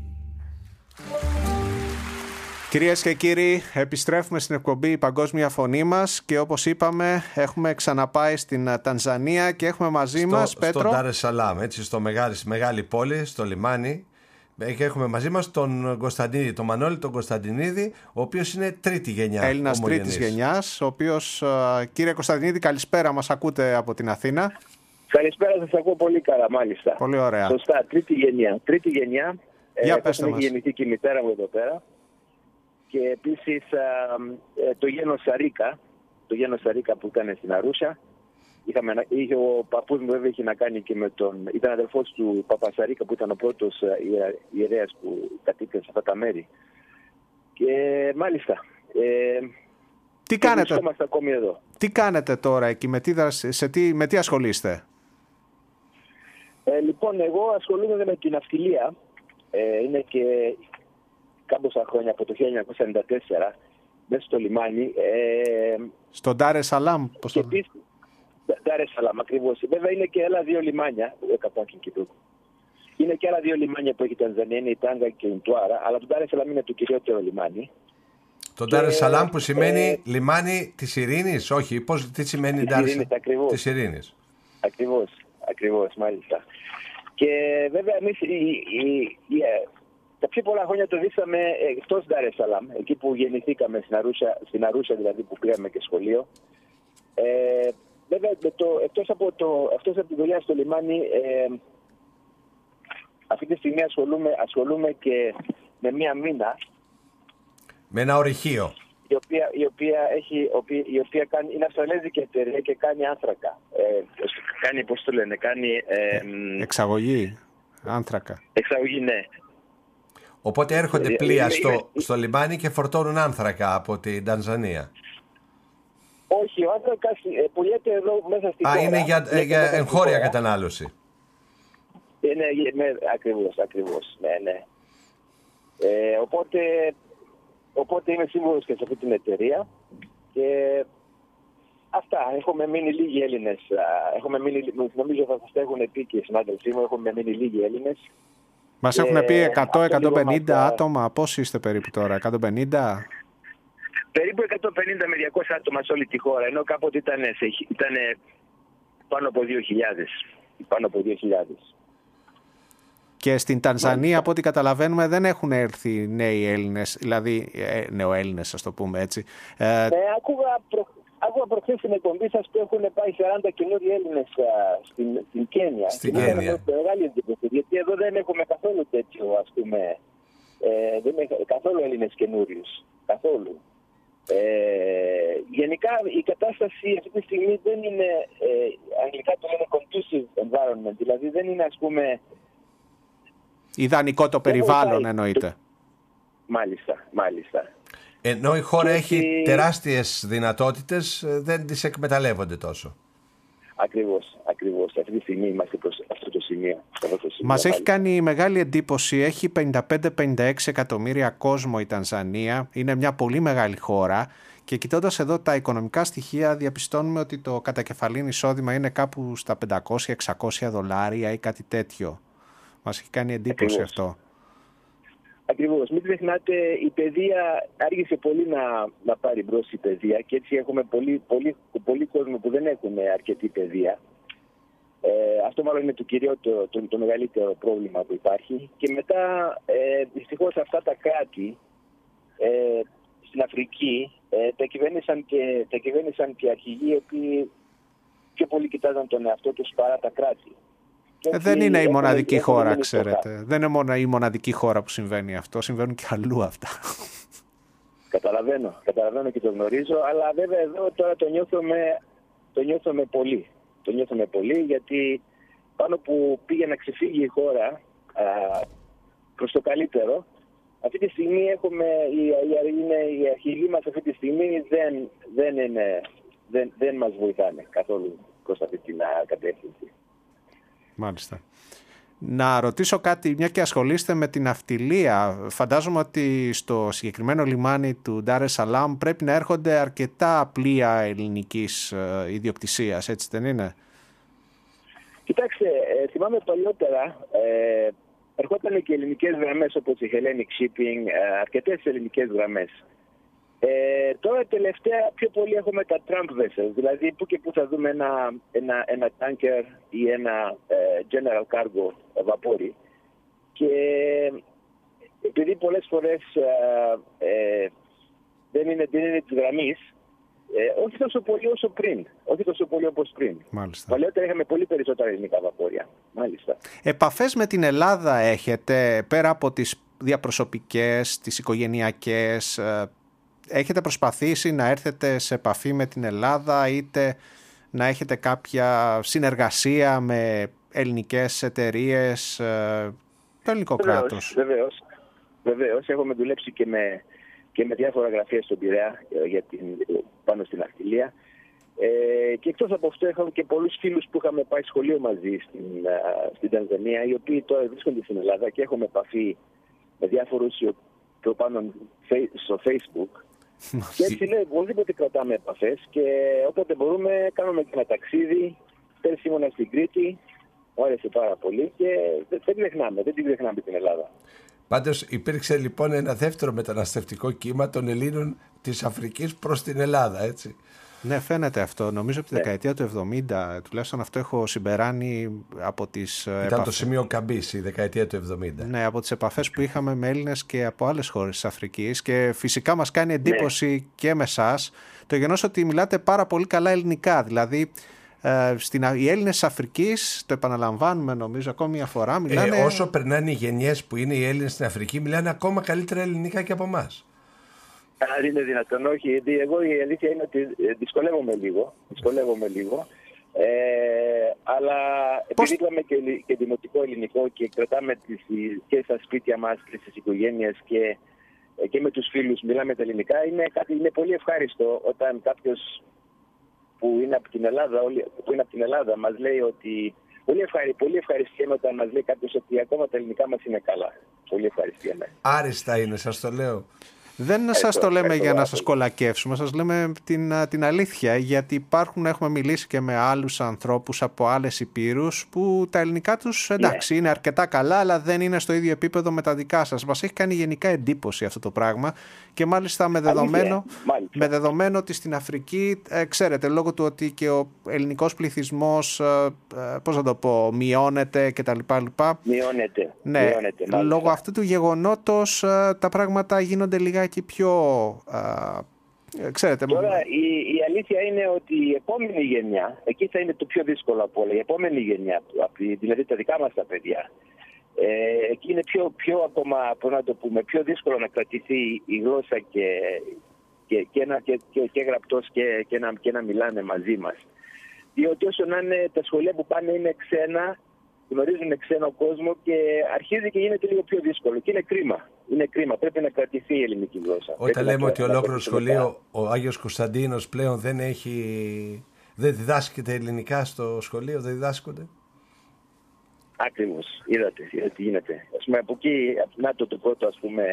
Κυρίες και κύριοι, επιστρέφουμε στην εκπομπή «Η Παγκόσμια Φωνή μας» και όπως είπαμε έχουμε ξαναπάει στην Τανζανία και έχουμε μαζί στο, μας, Πέτρο. Στο Ντάρ es Σαλάμ, έτσι, στο μεγάλη, στη μεγάλη πόλη, στο λιμάνι. Και έχουμε μαζί μας τον Κωνσταντίνη, τον Μανώλη τον Κωνσταντινίδη, ο οποίος είναι τρίτη γενιά. Έλληνας τρίτης γενιάς, ο οποίος, κύριε Κωνσταντινίδη, καλησπέρα, μας ακούτε από την Αθήνα. Καλησπέρα, σας ακούω πολύ καλά, μάλιστα. Πολύ ωραία. Σωστά, τρίτη γενιά. Τρίτη γενιά. Για ε, πέστε μας. Έχει γεννηθεί και η μητέρα μου εδώ πέρα. Και επίσης α, ε, το γένος Σαρίκα, το γένος Σαρίκα που ήταν στην Αρούσια. Είχαμε, είχε, ο παππούς μου βέβαια είχε να κάνει και με τον... Ήταν αδελφός του Παπασαρίκα που ήταν ο πρώτος ιερέας που κατοίκησε σε αυτά τα μέρη. Και μάλιστα... Ε, τι κάνετε, ακόμη εδώ. Τι κάνετε τώρα εκεί, με τι, σε τι, με τι ασχολείστε? Ε, λοιπόν, εγώ ασχολούμαι με την ναυτιλία. Ε, είναι και κάμποσα χρόνια, από το χίλια εννιακόσια ενενήντα τέσσερα, μέσα στο λιμάνι. Ε, Στον Ντάρ es Σαλάμ, πώς το... Ντάρ es Σαλάμ, ακριβώς. Βέβαια είναι και άλλα δύο λιμάνια, είναι και άλλα δύο λιμάνια που έχει η Τανζανία, είναι η Τάγκα και η Μτουάρα, αλλά το Ντάρ es Σαλάμ είναι το κυριότερο λιμάνι. Το Ντάρ es Σαλάμ που σημαίνει ε, λιμάνι της ειρήνης, όχι, πώς, τι σημαίνει Ντάρ es Σαλάμ της ειρήνης. Ακριβώς, ακριβώς, μάλιστα. Και βέβαια εμείς η, η, η, τα πιο πολλά χρόνια το δείξαμε εκτός Ντάρ es Σαλάμ, εκεί που γεννηθήκαμε στην Αρούσια, στην Αρούσια δηλαδή που πήγαμε και σχολείο. Ε, βέβαια το, εκτός, από το, εκτός από τη δουλειά στο λιμάνι, ε, αυτή τη στιγμή ασχολούμαι, ασχολούμαι και με μία μήνα. Με ένα ορυχείο. Η οποία, η οποία, έχει, η οποία κάνει, είναι αυστραλέζικη εταιρεία και κάνει άνθρακα. Ε, κάνει, πώς το λένε, κάνει... Ε, εξαγωγή άνθρακα. Εξαγωγή, ναι. Οπότε έρχονται πλοία στο, στο λιμάνι και φορτώνουν άνθρακα από την Τανζανία. Όχι, ο άνθρακας πουλιέται εδώ μέσα στην Α, χώρα. Α, είναι για, για, για εγχώρια κατανάλωση. Είναι, ναι, ακριβώς, ακριβώς, ναι, ναι. Ε, οπότε... Οπότε είμαι σύμβουλος και σε αυτή την εταιρεία και αυτά. Έχουμε μείνει λίγοι Έλληνες. Έχουμε μείνει, νομίζω θα σας έχουν πει και οι συνάδελφοί μου, έχουμε μείνει λίγοι Έλληνες. Μας και έχουν πει εκατό με εκατόν πενήντα μας... άτομα. Πώς είστε περίπου τώρα, εκατόν πενήντα? Περίπου εκατόν πενήντα με διακόσια άτομα σε όλη τη χώρα, ενώ κάποτε ήταν, ήταν πάνω από δύο χιλιάδες. Πάνω από δύο χιλιάδες. Και στην Τανζανία, από ό,τι καταλαβαίνουμε, δεν έχουν έρθει νέοι Έλληνες, δηλαδή ε, νεοέλληνες, ας το πούμε έτσι. Ε, ε, άκουγα, προ, άκουγα προχθές στην εκπομπή σας που έχουν πάει σαράντα καινούριοι Έλληνες α, στην, στην Κένια. Στην Κένια. Μεγάλη εντύπωση, γιατί εδώ δεν έχουμε καθόλου τέτοιο, ας πούμε, ε, δεν έχουμε καθόλου Έλληνες καινούριους. Καθόλου. Ε, γενικά η κατάσταση αυτή τη στιγμή δεν είναι, ε, αγγλικά το λένε conducive environment, δηλαδή δεν είναι, ας πούμε, ιδανικό το περιβάλλον, εννοείται. Μάλιστα, μάλιστα. Ενώ η χώρα και έχει ότι... τεράστιες δυνατότητες, δεν τις εκμεταλλεύονται τόσο. Ακριβώς, ακριβώς. Αυτή τη στιγμή είμαστε προς αυτό το σημείο. Αυτό το σημείο Μας έχει κάνει μεγάλη εντύπωση. Έχει πενήντα πέντε με πενήντα έξι εκατομμύρια κόσμο η Τανζανία. Είναι μια πολύ μεγάλη χώρα. Και κοιτώντας εδώ τα οικονομικά στοιχεία, διαπιστώνουμε ότι το κατακεφαλήν εισόδημα είναι κάπου στα πεντακόσια με εξακόσια δολάρια ή κάτι τέτοιο. Μας έχει κάνει εντύπωση Ακριβώς. αυτό. Ακριβώς. Μην ξεχνάτε, η παιδεία άργησε πολύ να, να πάρει μπρος η παιδεία και έτσι έχουμε πολύ, πολύ, πολύ κόσμο που δεν έχουν αρκετή παιδεία. Ε, αυτό μάλλον είναι το κυριότερο, το, το μεγαλύτερο πρόβλημα που υπάρχει. Και μετά, ε, δυστυχώς αυτά τα κράτη ε, στην Αφρική ε, τα κυβέρνησαν και, τα κυβέρνησαν και αρχηγοί οι οποίοι πιο πολύ κοιτάζαν τον εαυτό τους παρά τα κράτη. Ε, δεν είναι η μοναδική έχουμε, χώρα, έχουμε ξέρετε. Δεν είναι μόνο η μοναδική χώρα που συμβαίνει αυτό. Συμβαίνουν και αλλού αυτά. Καταλαβαίνω, καταλαβαίνω και το γνωρίζω. Αλλά βέβαια εδώ τώρα το νιώθουμε, το νιώθουμε πολύ. Το νιώθουμε πολύ γιατί πάνω που πήγε να ξεφύγει η χώρα α, προς το καλύτερο, αυτή τη στιγμή έχουμε, η, η, η αρχηγοί μας αυτή τη στιγμή δεν, δεν, είναι, δεν, δεν μας βοηθάνε καθόλου προς αυτή την κατεύθυνση. Μάλιστα. Να ρωτήσω κάτι, μια και ασχολείστε με την ναυτιλία. Φαντάζομαι ότι στο συγκεκριμένο λιμάνι του Ντάρ es Σαλάμ πρέπει να έρχονται αρκετά πλοία ελληνικής ιδιοκτησίας, έτσι δεν είναι? Κοιτάξτε, ε, θυμάμαι παλιότερα, ε, ερχόταν και ελληνικές γραμμές όπως η Hellenic Shipping, ε, αρκετές ελληνικές γραμμές. Ε, τώρα τελευταία πιο πολύ έχουμε τα Trump vessels, δηλαδή που και που θα δούμε ένα, ένα, ένα tanker ή ένα ε, general cargo βαπόρι. Και επειδή πολλές φορές ε, ε, δεν είναι, δεν είναι της γραμμής, ε, όχι τόσο πολύ όσο πριν. Όχι τόσο πολύ όπως πριν. Μάλιστα. Παλιότερα είχαμε πολύ περισσότερα ελληνικά βαπόρια. Μάλιστα. Επαφές με την Ελλάδα έχετε, πέρα από τις διαπροσωπικές, τις οικογενειακές? Έχετε προσπαθήσει να έρθετε σε επαφή με την Ελλάδα, είτε να έχετε κάποια συνεργασία με ελληνικές εταιρείες, το ελληνικό βεβαίως, κράτος? Βεβαίως, βεβαίως. Έχουμε δουλέψει και με, και με διάφορα γραφεία στον Πειραιά για την, πάνω στην ναυτιλία. Ε, και εκτός από αυτό είχαμε και πολλούς φίλους που είχαμε πάει σχολείο μαζί στην, στην Τανζανία, οι οποίοι τώρα βρίσκονται στην Ελλάδα και έχουμε επαφή με διάφορους που πάνω στο Facebook. Και έτσι λέει, οπωσδήποτε κρατάμε επαφές και όποτε μπορούμε κάνουμε και ένα ταξίδι. Πέρσι ήμουνα στην Κρήτη, μου άρεσε πάρα πολύ και δεν την ξεχνάμε, δεν την ξεχνάμε την Ελλάδα. Πάντως υπήρξε λοιπόν ένα δεύτερο μεταναστευτικό κύμα των Ελλήνων της Αφρικής προς την Ελλάδα, έτσι. Ναι, φαίνεται αυτό. Νομίζω από τη δεκαετία του εβδομήντα, τουλάχιστον αυτό έχω συμπεράνει από τις Ήταν επαφές. το σημείο καμπής η δεκαετία του εβδομήντα. Ναι, από τις επαφές που είχαμε με Έλληνες και από άλλες χώρες της Αφρικής, και φυσικά μας κάνει εντύπωση ναι. και με εσάς το γεγονός ότι μιλάτε πάρα πολύ καλά ελληνικά. Δηλαδή ε, στην, οι Έλληνες της Αφρικής, το επαναλαμβάνουμε νομίζω ακόμη μια φορά, μιλάνε... Ε, όσο περνάνε οι γενιές που είναι οι Έλληνες στην Αφρική, μιλάνε ακόμα καλύτερα ελληνικά και από εμάς. Αν είναι δυνατόν, όχι. Γιατί εγώ η αλήθεια είναι ότι δυσκολεύομαι λίγο. Δυσκολεύομαι λίγο. Ε, αλλά Πώς... επειδή είπαμε και, και δημοτικό ελληνικό και κρατάμε τις, και στα σπίτια μας και στις οικογένειες και, και με τους φίλους μιλάμε τα ελληνικά, είναι, κάτι, είναι πολύ ευχάριστο όταν κάποιος που είναι από την Ελλάδα, που είναι από την Ελλάδα μας λέει ότι... Πολύ, ευχαρι, πολύ ευχαριστιέμαι όταν μας λέει κάποιος ότι ακόμα τα ελληνικά μας είναι καλά. Πολύ ευχαριστιέμαι. Άριστα είναι, σας το λέω. Δεν σας το λέμε για να σας κολακεύσουμε, σας λέμε την, την αλήθεια, γιατί υπάρχουν, έχουμε μιλήσει και με άλλους ανθρώπους από άλλες υπήρους που τα ελληνικά τους εντάξει yeah. είναι αρκετά καλά, αλλά δεν είναι στο ίδιο επίπεδο με τα δικά σας. Μας έχει κάνει γενικά εντύπωση αυτό το πράγμα και μάλιστα με δεδομένο, με δεδομένο ότι στην Αφρική, ε, ξέρετε, λόγω του ότι και ο ελληνικός πληθυσμός, ε, ε, πώς να το πω, μειώνεται κτλ. Μειώνεται. Ναι, μειώνεται λόγω αυτού του γεγονότος ε, τα πράγματα γίνονται λίγα και πιο, α, ξέρετε... Τώρα η, η αλήθεια είναι ότι η επόμενη γενιά, εκεί θα είναι το πιο δύσκολο από όλα, η επόμενη γενιά, δηλαδή τα δικά μας τα παιδιά, ε, εκεί είναι πιο, πιο ακόμα, πώς να το πούμε, πιο δύσκολο να κρατηθεί η γλώσσα και, και, και, να, και, και, και γραπτός και, και, να, και να μιλάνε μαζί μας. Διότι όσο να είναι τα σχολεία που πάνε είναι ξένα, γνωρίζουν ξένο κόσμο και αρχίζει και γίνεται λίγο πιο δύσκολο. Και είναι κρίμα. Είναι κρίμα. Πρέπει να κρατηθεί η ελληνική γλώσσα. Όταν λέμε ότι ολόκληρο σχολείο, ο Άγιος Κωνσταντίνος πλέον δεν έχει. Δεν διδάσκεται ελληνικά στο σχολείο, δεν διδάσκονται. Ακριβώς. Είδατε, είδατε τι γίνεται. Ας πούμε, από εκεί, να το, το πρώτο, ας πούμε,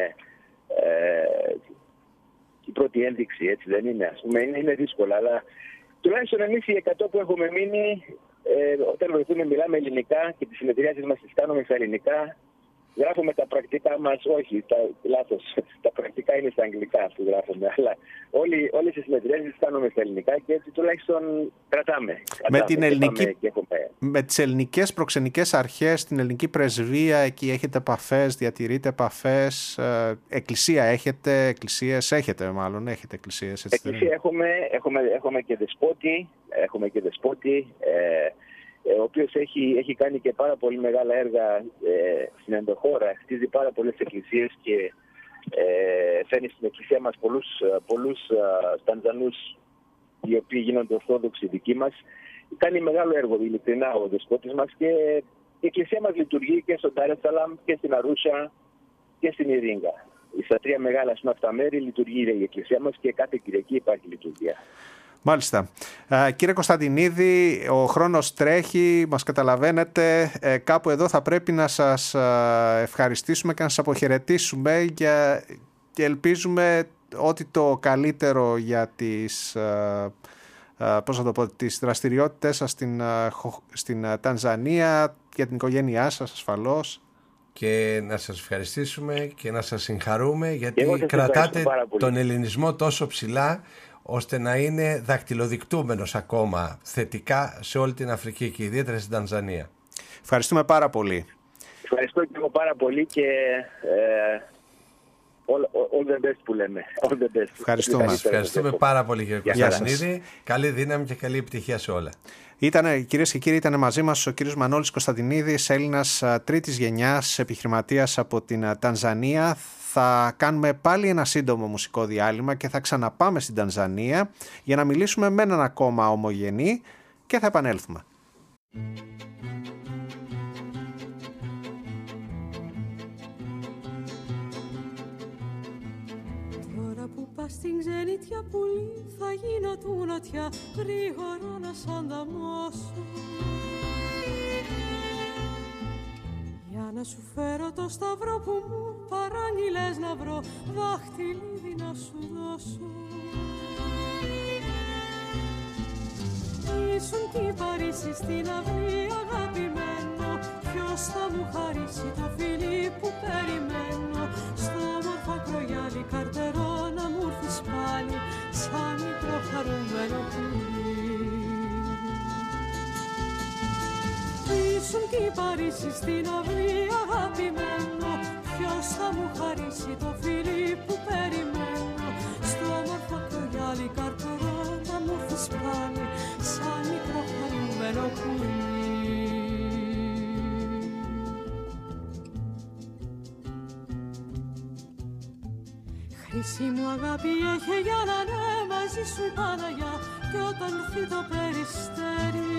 ε, η πρώτη ένδειξη, έτσι δεν είναι. Ας πούμε, είναι, είναι δύσκολο, αλλά τουλάχιστον εμείς οι εκατό που έχουμε μείνει, Ε, όταν βοηθούμε μιλάμε ελληνικά και τις συνεδριάσεις μας τις κάνουμε στα ελληνικά. Γράφουμε τα πρακτικά μας, όχι, τα, λάθος, τα πρακτικά είναι στα αγγλικά που γράφουμε, αλλά όλοι, όλες τις συνεδριάσεις τις κάνουμε στα ελληνικά και έτσι τουλάχιστον κρατάμε. κρατάμε με, την ελληνική, και έχουμε... με τις ελληνικές προξενικές αρχές, την ελληνική πρεσβεία, εκεί έχετε επαφές, διατηρείτε επαφές, ε, εκκλησία έχετε, εκκλησίες έχετε μάλλον, έχετε εκκλησίες. Έτσι, εκκλησία έχουμε, έχουμε, έχουμε και δεσπότη, έχουμε και δεσπότη, ε, ο οποίος έχει, έχει κάνει και πάρα πολύ μεγάλα έργα ε, στην ενδοχώρα, χτίζει πάρα πολλές εκκλησίες και ε, φέρνει στην εκκλησία μας πολλούς, πολλούς uh, Τανζανούς οι οποίοι γίνονται ορθόδοξοι δικοί μας. Κάνει μεγάλο έργο ειλικρινά ο δεσπότης μας και η εκκλησία μας λειτουργεί και στο Ντάρ es Σαλάμ και στην Αρούσια και στην Ιρίγκα. Στα τρία μεγάλα αυτά μέρη λειτουργεί η εκκλησία μας και κάθε Κυριακή υπάρχει λειτουργία. Μάλιστα. Ε, κύριε Κωνσταντινίδη, ο χρόνος τρέχει, μας καταλαβαίνετε. Ε, κάπου εδώ θα πρέπει να σας ευχαριστήσουμε και να σας αποχαιρετήσουμε για... και ελπίζουμε ότι το καλύτερο για τις, ε, ε, πώς θα το πω, τις δραστηριότητες σας στην, ε, στην ε, Τανζανία, για την οικογένειά σας ασφαλώς. Και να σας ευχαριστήσουμε και να σας συγχαρούμε γιατί κρατάτε τον ελληνισμό τόσο ψηλά ώστε να είναι δακτυλοδεικτούμενος ακόμα θετικά σε όλη την Αφρική και ιδιαίτερα στην Τανζανία. Ευχαριστούμε πάρα πολύ. Ευχαριστώ και εγώ πάρα πολύ και ε, all, all the best που λέμε. All the best. Ευχαριστούμε. Ευχαριστούμε πάρα πολύ κύριε Κωνσταντινίδη. Καλή δύναμη και καλή επιτυχία σε όλα. Ήτανε, κυρίες και κύριοι, ήταν μαζί μας ο κύριος Μανώλης Κωνσταντινίδης, Έλληνας τρίτης γενιάς επιχειρηματίας από την Τανζανία. Θα κάνουμε πάλι ένα σύντομο μουσικό διάλειμμα και θα ξαναπάμε στην Τανζανία για να μιλήσουμε με έναν ακόμα ομογενή και θα επανέλθουμε. Τώρα που πας στην ξενιτιά πουλί θα γίνω του νοτιά, γρήγορα να σ' ανταμώσω. Για να σου φέρω το σταυρό που μου παράγγειλες να βρω, δάχτυλίδι να σου δώσω. Ήσουν κι η Παρίσι στην αυλή αγαπημένο, ποιος θα μου χαρίσει το φίλι που περιμένω. Στο όμορφο ακρογιάλι καρτερό να μου έρθεις πάλι, σαν μικρό χαρούμενο πουλί. Ήσουν κι η Παρίσι στην αυλή αγαπημένο, ποιος θα μου χαρίσει το φίλι που περιμένω. Στο όμορφο ακρογιάλι καρτερό να μου έρθεις πάλι, σαν μικρό χαρούμενο πουλί. Χρυσή μου αγάπη έχει για να είναι μαζί σου η Παναγιά, κι όταν έρθει το περιστέρι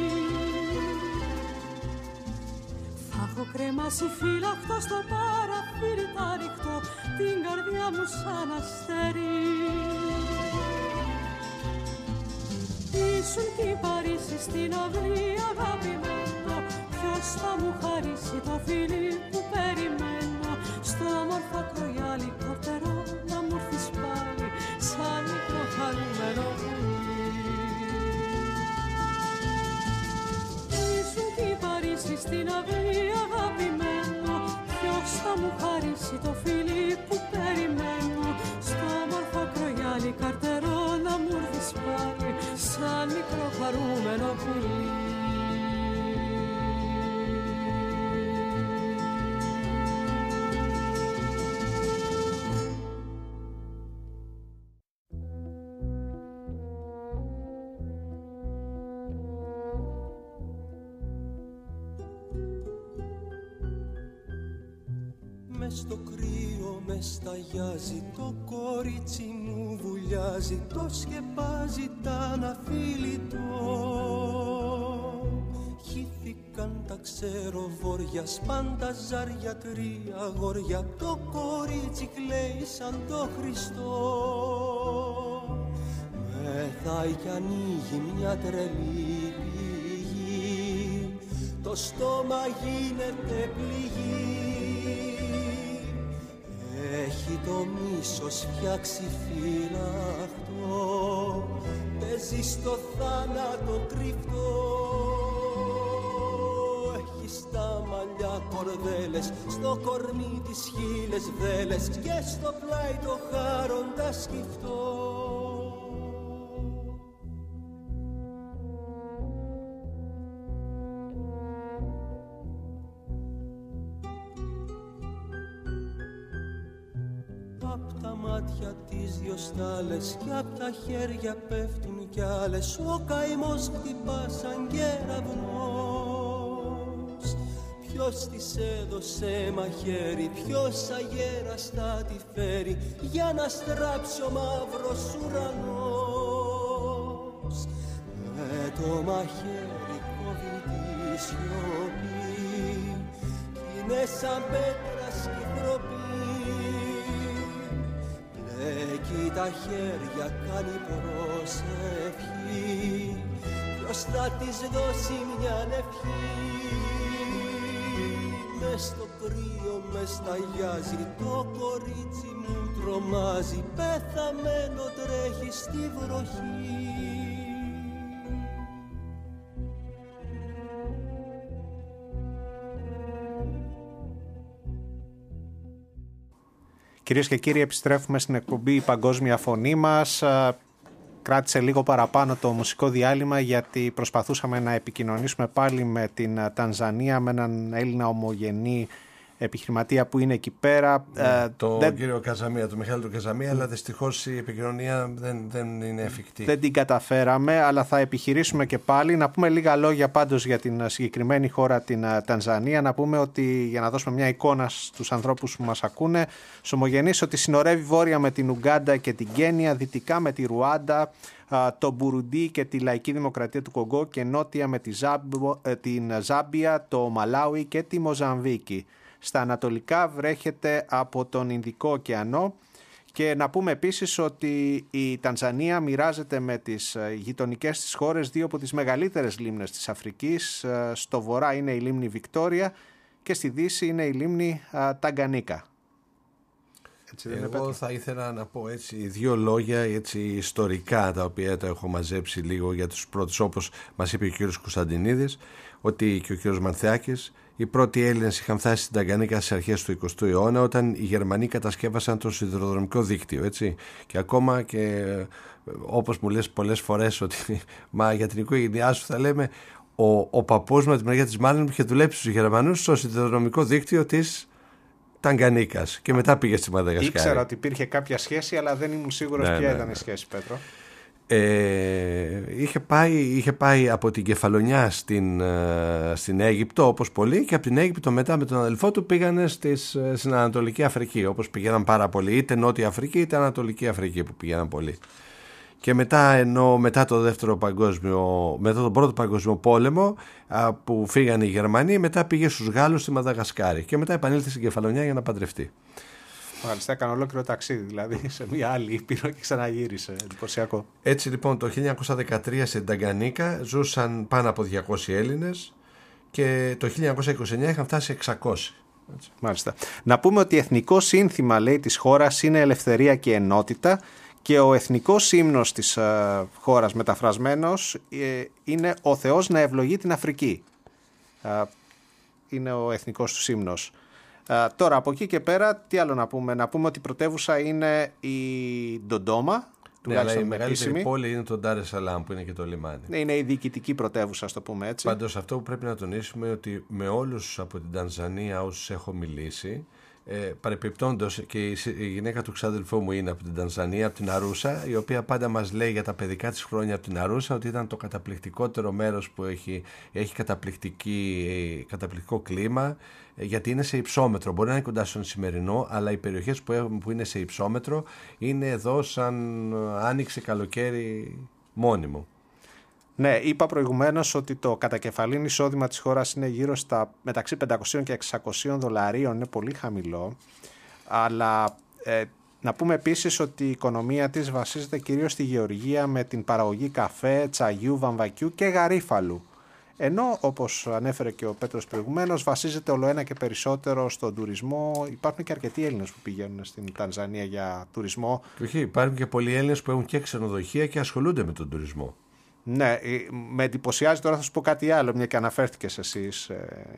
θα έχω κρεμάσει φύλαχτο στο παραθύρι τα ανοιχτό, την καρδιά μου σαν αστέρι. Ήσουν κι η Παρίσι στην αυλή αγαπημένο, ποιος θα μου χαρίσει το φίλι που περιμένω. Στο όμορφο ακρογιάλι καρτερό να μου έρθεις πάλι, σαν μικρό χαρούμενο πουλί. Ήσουν κι η Παρίσι στην αυλή αγαπημένο, ποιος θα μου χαρίσει το φίλι που περιμένω. Στο όμορφο ακρογιάλι καρτερό να μου έρθεις πάλι, σαν μικρό χαρούμενο πουλί. Μες στο κρύο με σταγιάζει, το κορίτσι μου βουλιάζει, το σκεπάζει τα να φίλητο. Χύθηκαν τα ξέρω βόρεια, σπάντα ζάρια τρία αγόρια, το κορίτσι κλαίει σαν το Χριστό. Μεθάει κι ανοίγει μια τρελή πηγή, το στόμα γίνεται πληγή. Έχει το μίσος φτιάξει φυλαχτό, παίζει στο θάνατο κρυφτό. Έχει στα μαλλιά κορδέλες, στο κορμί τις χείλες βέλες και στο πλάι το χάροντα σκυφτό. Απ' τα μάτια τις δυο στάλες κι απ' τα χέρια πέφτουν κι άλλες, ο καημός χτυπά σαν κεραυνός. Ποιος της έδωσε μαχαίρι, ποιος αγέραστα τη φέρει, για να στράψει ο μαύρος ουρανός. Με το μαχαίρι κόβει τη σιωπή, είναι σαν πέτρα σκυφροπή. εκεί τα χέρια κάνει προσευχή. Ποιος θα της δώσει μια ευχή? Μες στο κρύο με σταγιάζει, το κορίτσι μου τρομάζει, πεθαμένο τρέχει στη βροχή. Κυρίες και κύριοι, επιστρέφουμε στην εκπομπή «Η Παγκόσμια Φωνή» μας. Κράτησε λίγο παραπάνω το μουσικό διάλειμμα γιατί προσπαθούσαμε να επικοινωνήσουμε πάλι με την Τανζανία, με έναν Έλληνα ομογενή επιχειρηματία που είναι εκεί πέρα. Ναι, ε, το δεν... κύριο Καζαμία, το Μιχάλη του Καζαμία, αλλά δυστυχώς η επικοινωνία δεν, δεν είναι εφικτή. Δεν την καταφέραμε, αλλά θα επιχειρήσουμε και πάλι. Να πούμε λίγα λόγια πάντως για την συγκεκριμένη χώρα, την Τανζανία. Να πούμε ότι, για να δώσουμε μια εικόνα στους ανθρώπους που μας ακούνε, ομογενείς, ότι συνορεύει βόρεια με την Ουγκάντα και την Κένια, δυτικά με τη Ρουάντα, το Μπουρουντί και τη Λαϊκή Δημοκρατία του Κονγκό και νότια με τη Ζάμπο, την Ζάμπια, το Μαλάουι και τη Μοζαμβίκη. Στα ανατολικά βρέχεται από τον Ινδικό ωκεανό. Και να πούμε επίσης ότι η Τανζανία μοιράζεται με τις γειτονικές της χώρες δύο από τις μεγαλύτερες λίμνες της Αφρικής. Στο βορρά είναι η λίμνη Βικτόρια και στη δύση είναι η λίμνη Ταγκανίκα. Έτσι, δεν Εγώ θα ήθελα να πω έτσι δύο λόγια έτσι, ιστορικά, τα οποία τα έχω μαζέψει λίγο για τους πρώτους, όπως μας είπε ο κύριος Κωνσταντινίδης, ότι και ο κύριος Μανθιάκης, οι πρώτοι Έλληνες είχαν φτάσει στην Ταγκανίκα στις αρχές του εικοστού αιώνα, όταν οι Γερμανοί κατασκεύασαν το σιδηροδρομικό δίκτυο. Έτσι. Και ακόμα και όπως μου λες πολλές φορές ότι μα για την οικογένειά σου θα λέμε, ο, ο παππούς μου από τη μεριά της μάνας μου είχε δουλέψει στους Γερμανούς στο σιδηροδρομικό δίκτυο της Ταγκανίκας και μετά πήγε στη Μαδαγασκάρη. Ήξερα ότι υπήρχε κάποια σχέση, αλλά δεν ήμουν σίγουρος ναι, ποια ναι, ήταν ναι. η σχέση, Πέτρο. Ε, είχε, πάει, είχε πάει από την Κεφαλονιά στην, στην Αίγυπτο όπως πολλοί, και από την Αίγυπτο μετά με τον αδελφό του πήγανε στις, στην Ανατολική Αφρική, όπως πηγαίναν πάρα πολλοί, είτε Νότια Αφρική είτε Ανατολική Αφρική που πηγαίναν πολλοί. Και μετά, ενώ μετά το δεύτερο παγκόσμιο, μετά τον πρώτο παγκόσμιο πόλεμο που φύγανε οι Γερμανοί, μετά πήγε στους Γάλλους στη Μαδαγασκάρη και μετά επανήλθε στην Κεφαλονιά για να παντρευτεί. Μάλιστα, έκανε ολόκληρο ταξίδι, δηλαδή σε μια άλλη ήπειρο και ξαναγύρισε. Εντυπωσιακό. Έτσι λοιπόν το χίλια εννιακόσια δεκατρία στην Ταγκανίκα ζούσαν πάνω από διακόσιοι Έλληνες και το χίλια εννιακόσια είκοσι εννιά είχαν φτάσει εξακόσιοι. Έτσι. Μάλιστα. Να πούμε ότι εθνικό σύνθημα, λέει, της χώρας είναι ελευθερία και ενότητα, και ο εθνικός ύμνος της uh, χώρας μεταφρασμένος ε, είναι «Ο Θεός να ευλογεί την Αφρική». Uh, είναι ο εθνικός του ύμνος. Uh, τώρα από εκεί και πέρα τι άλλο να πούμε? Να πούμε ότι η πρωτεύουσα είναι η Ντοντόμα. Ναι, αλλά η μεγαλύτερη πόλη είναι το Ντάρ Εσαλάμ που είναι και το λιμάνι. Ναι, είναι η διοικητική πρωτεύουσα, ας το πούμε έτσι. Πάντως αυτό που πρέπει να τονίσουμε ότι με όλους από την Τανζανία όσους έχω μιλήσει, Ε, παρεπιπτόντως και η, η γυναίκα του ξάδελφού μου είναι από την Τανζανία, από την Αρούσα, η οποία πάντα μας λέει για τα παιδικά της χρόνια από την Αρούσα ότι ήταν το καταπληκτικότερο μέρος που έχει, έχει καταπληκτική, καταπληκτικό κλίμα, γιατί είναι σε υψόμετρο. Μπορεί να είναι κοντά στον σημερινό, αλλά οι περιοχές που, έχουν, που είναι σε υψόμετρο είναι εδώ σαν άνοιξε καλοκαίρι μόνιμο. Ναι, είπα προηγουμένως ότι το κατακεφαλήν εισόδημα της χώρας είναι γύρω στα μεταξύ πεντακόσια και εξακόσια δολαρίων, είναι πολύ χαμηλό, αλλά ε, να πούμε επίσης ότι η οικονομία της βασίζεται κυρίως στη γεωργία με την παραγωγή καφέ, τσαγιού, βαμβακιού και γαρίφαλου. Ενώ, όπως ανέφερε και ο Πέτρος προηγουμένως, βασίζεται ολοένα και περισσότερο στον τουρισμό. Υπάρχουν και αρκετοί Έλληνες που πηγαίνουν στην Τανζανία για τουρισμό. Όχι, υπάρχουν και πολλοί Έλληνες που έχουν και ξενοδοχεία και ασχολούνται με τον τουρισμό. Ναι, με εντυπωσιάζει τώρα, θα σου πω κάτι άλλο, μια και αναφέρθηκες εσείς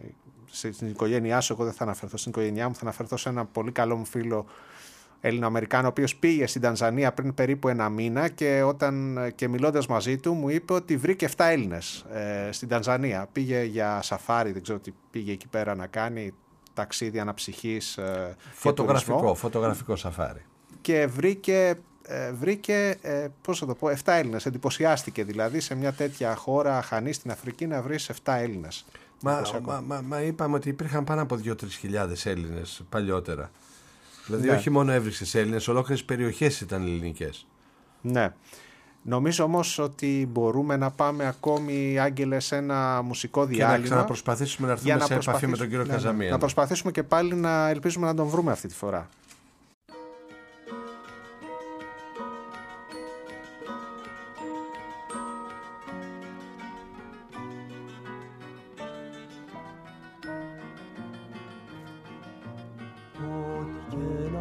στην οικογένειά σου. Εγώ δεν θα αναφερθώ στην οικογένειά μου, θα αναφερθώ σε ένα πολύ καλό μου φίλο Έλληνο-Αμερικάνο, ο οποίος πήγε στην Τανζανία πριν περίπου ένα μήνα και, όταν, και μιλώντας μαζί του μου είπε ότι βρήκε επτά Έλληνες ε, στην Τανζανία. Πήγε για σαφάρι, δεν ξέρω τι πήγε εκεί πέρα να κάνει, ταξίδι αναψυχής. Ε, φωτογραφικό, φωτογραφικό σαφάρι. Και βρήκε... Ε, βρήκε, ε, πώς θα το πω, επτά Έλληνες. Εντυπωσιάστηκε δηλαδή σε μια τέτοια χώρα χανή στην Αφρική να βρεις επτά Έλληνες. Μα, μα, μα, μα είπαμε ότι υπήρχαν πάνω από δύο με τρεις χιλιάδες Έλληνες παλιότερα. Δηλαδή ναι. Όχι μόνο έβριξες Έλληνες, ολόκληρες περιοχές ήταν ελληνικές. Ναι. Νομίζω όμως ότι μπορούμε να πάμε ακόμη, Άγγελε, σε ένα μουσικό διάλειμμα. Και να ξαναπροσπαθήσουμε να έρθουμε σε επαφή με τον κύριο ναι, Καζαμία. Ναι. Να προσπαθήσουμε και πάλι να ελπίζουμε να τον βρούμε αυτή τη φορά.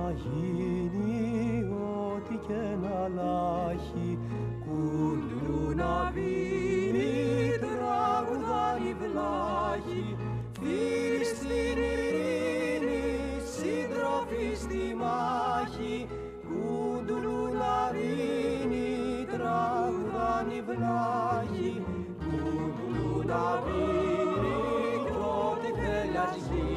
γίνει ό,τι και να λάχει, κούντου να βίνει τραγουδάνει βλάχη, φίλοι στην ειρήνη, σύντροφοι στη μάχη, κούντου να βίνει τραγουδάνει βλάχη, κούντου να βίνει κι ό,τι θέλει ας γίνει.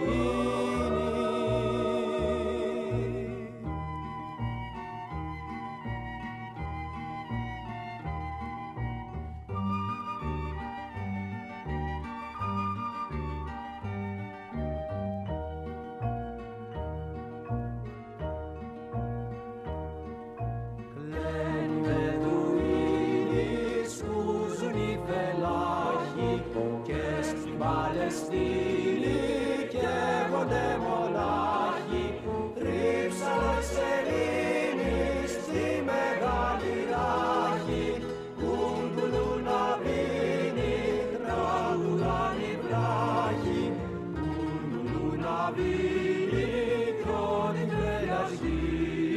Παλαιστίνη καίγονται μονάχοι, ρίψανε σελήνη στη μεγάλη ράχη, κούντουλου να βίνει τραγουδάνει βλάχη, κούντουλου να βίνει κι ό,τι θέλει ας γίνει.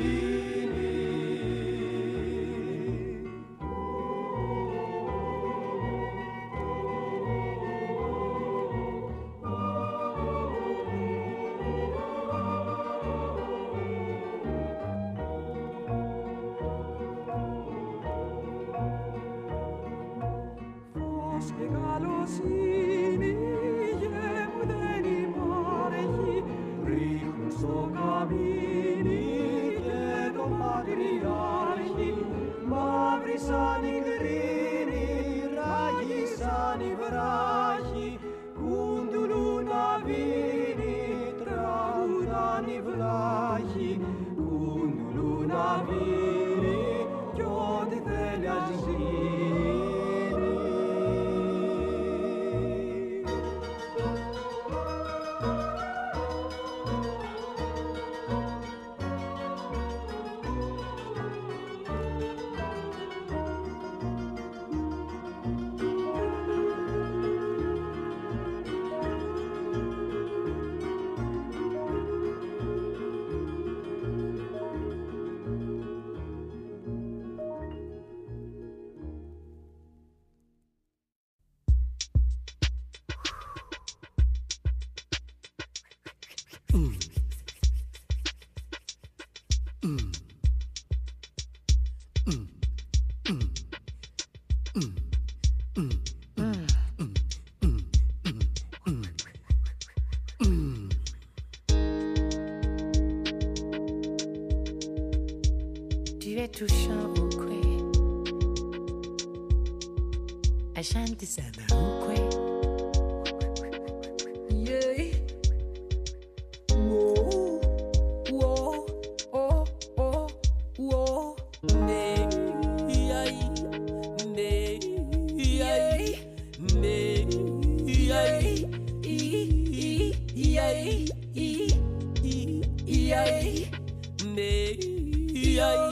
Σαν η γκρίνη, ράγισαν οι βράχοι, κούντουλου να βίνει, τραγουδάν οι βλάχοι, κούντουλου να βίνει, κι ό,τι θέλει ας γίνει. Touchant au quai, Ashanti sana ukwe. Yeah. Whoa, whoa, oh, oh, whoa. Ne, yai, ne, yai, ne, yai, yai, yai, ne, yai.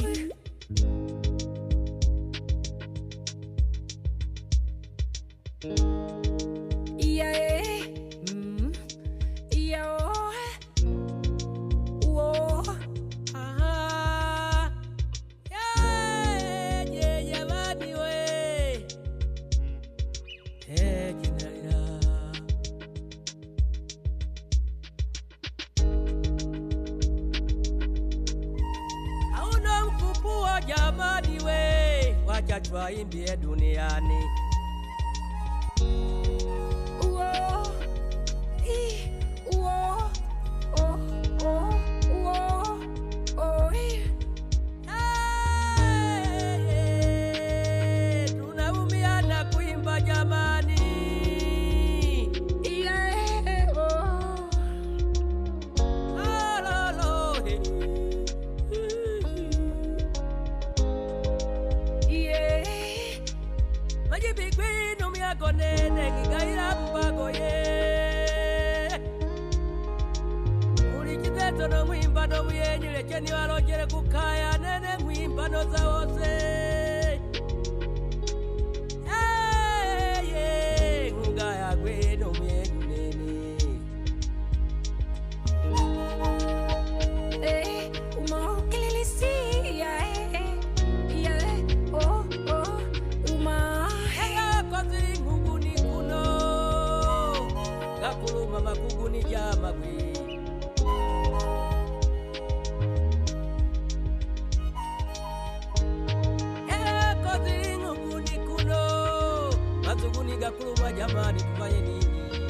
Jamani we, wacha twaimbie duniani. Uo, i, uo, oh, oh, uo, oh, i. Hey, tunaumia na kuimba jamani. Yeah, oh. Ah, lo, lo, hey. Majibikwino miagonene ngigaira mbago ye. Ulichiteto no mwimba no mwenye lecheni walojere kukaya nene mwimba no zaose. Hey, yeah, ngaya gwino mwenye nene. Hey. makuguni jamagwe Ela koziringu guni kuno Mazuguni gakuluma jamani tufanye nini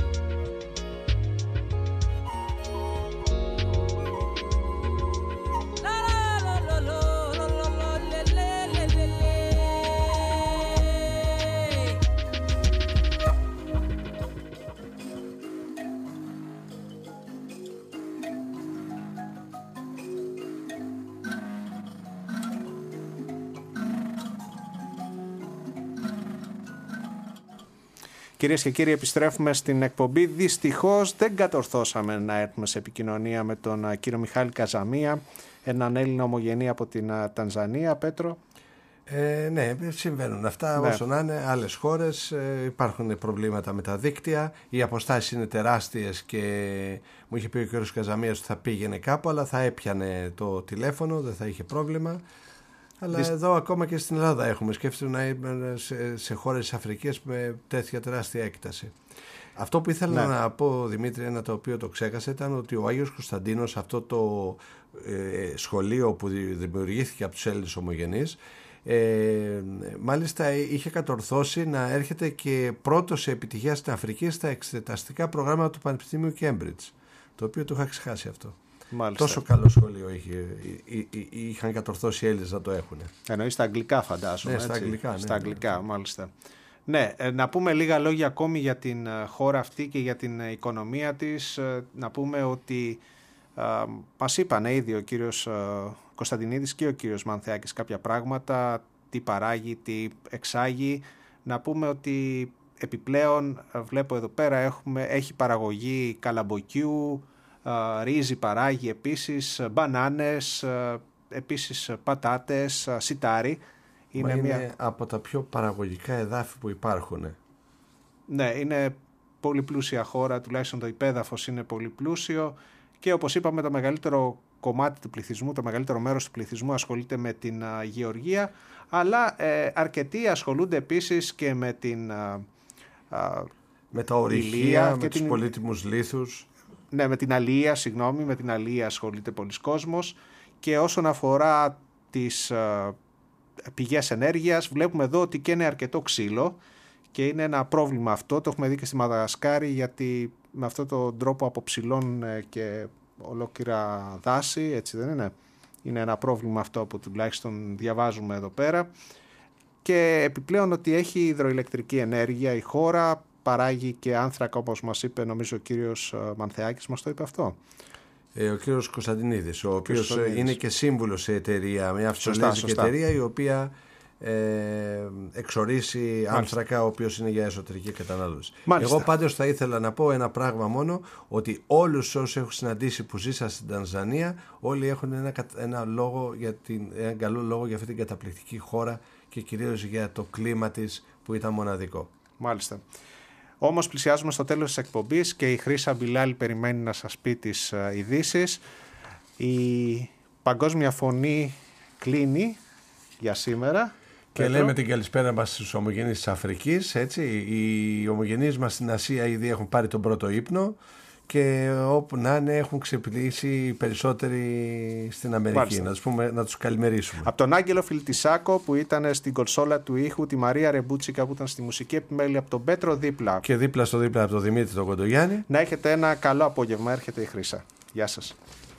Κυρίες και κύριοι, επιστρέφουμε στην εκπομπή. Δυστυχώς δεν κατορθώσαμε να έρθουμε σε επικοινωνία με τον κύριο Μιχάλη Καζαμία, έναν Έλληνα ομογενή από την Τανζανία. Πέτρο. Ε, ναι, συμβαίνουν αυτά. Ναι. Όσο να είναι, άλλες χώρες ε, υπάρχουν προβλήματα με τα δίκτυα. Οι αποστάσεις είναι τεράστιες και μου είχε πει ο κ. Καζαμίας ότι θα πήγαινε κάπου, αλλά θα έπιανε το τηλέφωνο, δεν θα είχε πρόβλημα. Αλλά Δυσ... εδώ ακόμα και στην Ελλάδα έχουμε. Σκέφτεται να είμαι σε, σε χώρες της Αφρικής με τέτοια τεράστια έκταση. Αυτό που ήθελα ναι. να πω, Δημήτρη, ένα το οποίο το ξέχασα, ήταν ότι ο Άγιος Κωνσταντίνος, αυτό το ε, σχολείο που δημιουργήθηκε από τους Έλληνες ομογενείς, ε, μάλιστα είχε κατορθώσει να έρχεται και πρώτος σε επιτυχία στην Αφρική στα εξεταστικά προγράμματα του Πανεπιστημίου Cambridge, το οποίο το είχα ξεχάσει αυτό. Μάλιστα. Τόσο καλό σχολείο είχε, είχαν κατορθώσει οι Έλληνες να το έχουν. Εννοείς στα αγγλικά, φαντάζομαι. Ναι, στα έτσι. αγγλικά. Ναι, στα αγγλικά, ναι. Μάλιστα. Ναι, να πούμε λίγα λόγια ακόμη για την χώρα αυτή και για την οικονομία της. Να πούμε ότι α, μας είπαν ήδη ο κύριος Κωνσταντινίδης και ο κύριος Μανθεάκης κάποια πράγματα, τι παράγει, τι εξάγει. Να πούμε ότι επιπλέον, βλέπω εδώ πέρα, έχουμε, έχει παραγωγή καλαμποκιού, ρύζι παράγει επίσης, μπανάνες, επίσης πατάτες, σιτάρι. Είναι, είναι μια... από τα πιο παραγωγικά εδάφη που υπάρχουν. Ναι, είναι πολύ πλούσια χώρα, τουλάχιστον το υπέδαφος είναι πολύ πλούσιο και όπως είπαμε το μεγαλύτερο κομμάτι του πληθυσμού, το μεγαλύτερο μέρος του πληθυσμού ασχολείται με την α, γεωργία, αλλά ε, αρκετοί ασχολούνται επίσης και με την... Α, α, με τα ορυχεία, με τους την... πολύτιμους λίθους. Ναι, με την αλία, συγγνώμη, με την αλία ασχολείται πολλοί κόσμος και όσον αφορά τις α, πηγές ενέργειας, βλέπουμε εδώ ότι καίνε αρκετό ξύλο και είναι ένα πρόβλημα αυτό, το έχουμε δει και στη Μαδαγασκάρη, γιατί με αυτόν τον τρόπο αποψηλώνουν και ολόκληρα δάση, έτσι δεν είναι? Είναι ένα πρόβλημα αυτό που τουλάχιστον διαβάζουμε εδώ πέρα. Και επιπλέον ότι έχει υδροηλεκτρική ενέργεια η χώρα, παράγει και άνθρακα, όπως μας είπε νομίζω ο κύριος Μανθεάκης, μας το είπε αυτό. Ε, ο κύριος Κωνσταντινίδης, ο οποίος είναι και σύμβουλος σε εταιρεία, μια αυστραλιανική εταιρεία η οποία ε, εξορίσει άνθρακα, ο οποίος είναι για εσωτερική κατανάλωση. Μάλιστα. Εγώ πάντως θα ήθελα να πω ένα πράγμα μόνο, ότι όλους όσους έχω συναντήσει που ζήσαν στην Τανζανία, όλοι έχουν ένα, ένα, λόγο για την, ένα καλό λόγο για αυτή την καταπληκτική χώρα και κυρίως για το κλίμα της που ήταν μοναδικό. Μάλιστα. Όμως πλησιάζουμε στο τέλος της εκπομπής και η Χρύσα Μπιλάλη περιμένει να σας πει τις ειδήσεις. Η παγκόσμια φωνή κλείνει για σήμερα. Και Πέτρο. Λέμε την καλησπέρα μας στους ομογενείς της Αφρικής. Έτσι. Οι ομογενείς μας στην Ασία ήδη έχουν πάρει τον πρώτο ύπνο και όπου να είναι έχουν ξεπλήσει περισσότεροι στην Αμερική. Να τους, πούμε, να τους καλημερίσουμε. Από τον Άγγελο Φιλτισάκο που ήταν στην κονσόλα του ήχου, τη Μαρία Ρεμπούτσικα που ήταν στη μουσική επιμέλεια, από τον Πέτρο δίπλα. Και δίπλα στο δίπλα από τον Δημήτρη τον Κοντογιάννη. Να έχετε ένα καλό απόγευμα. Έρχεται η Χρύσα. Γεια σας.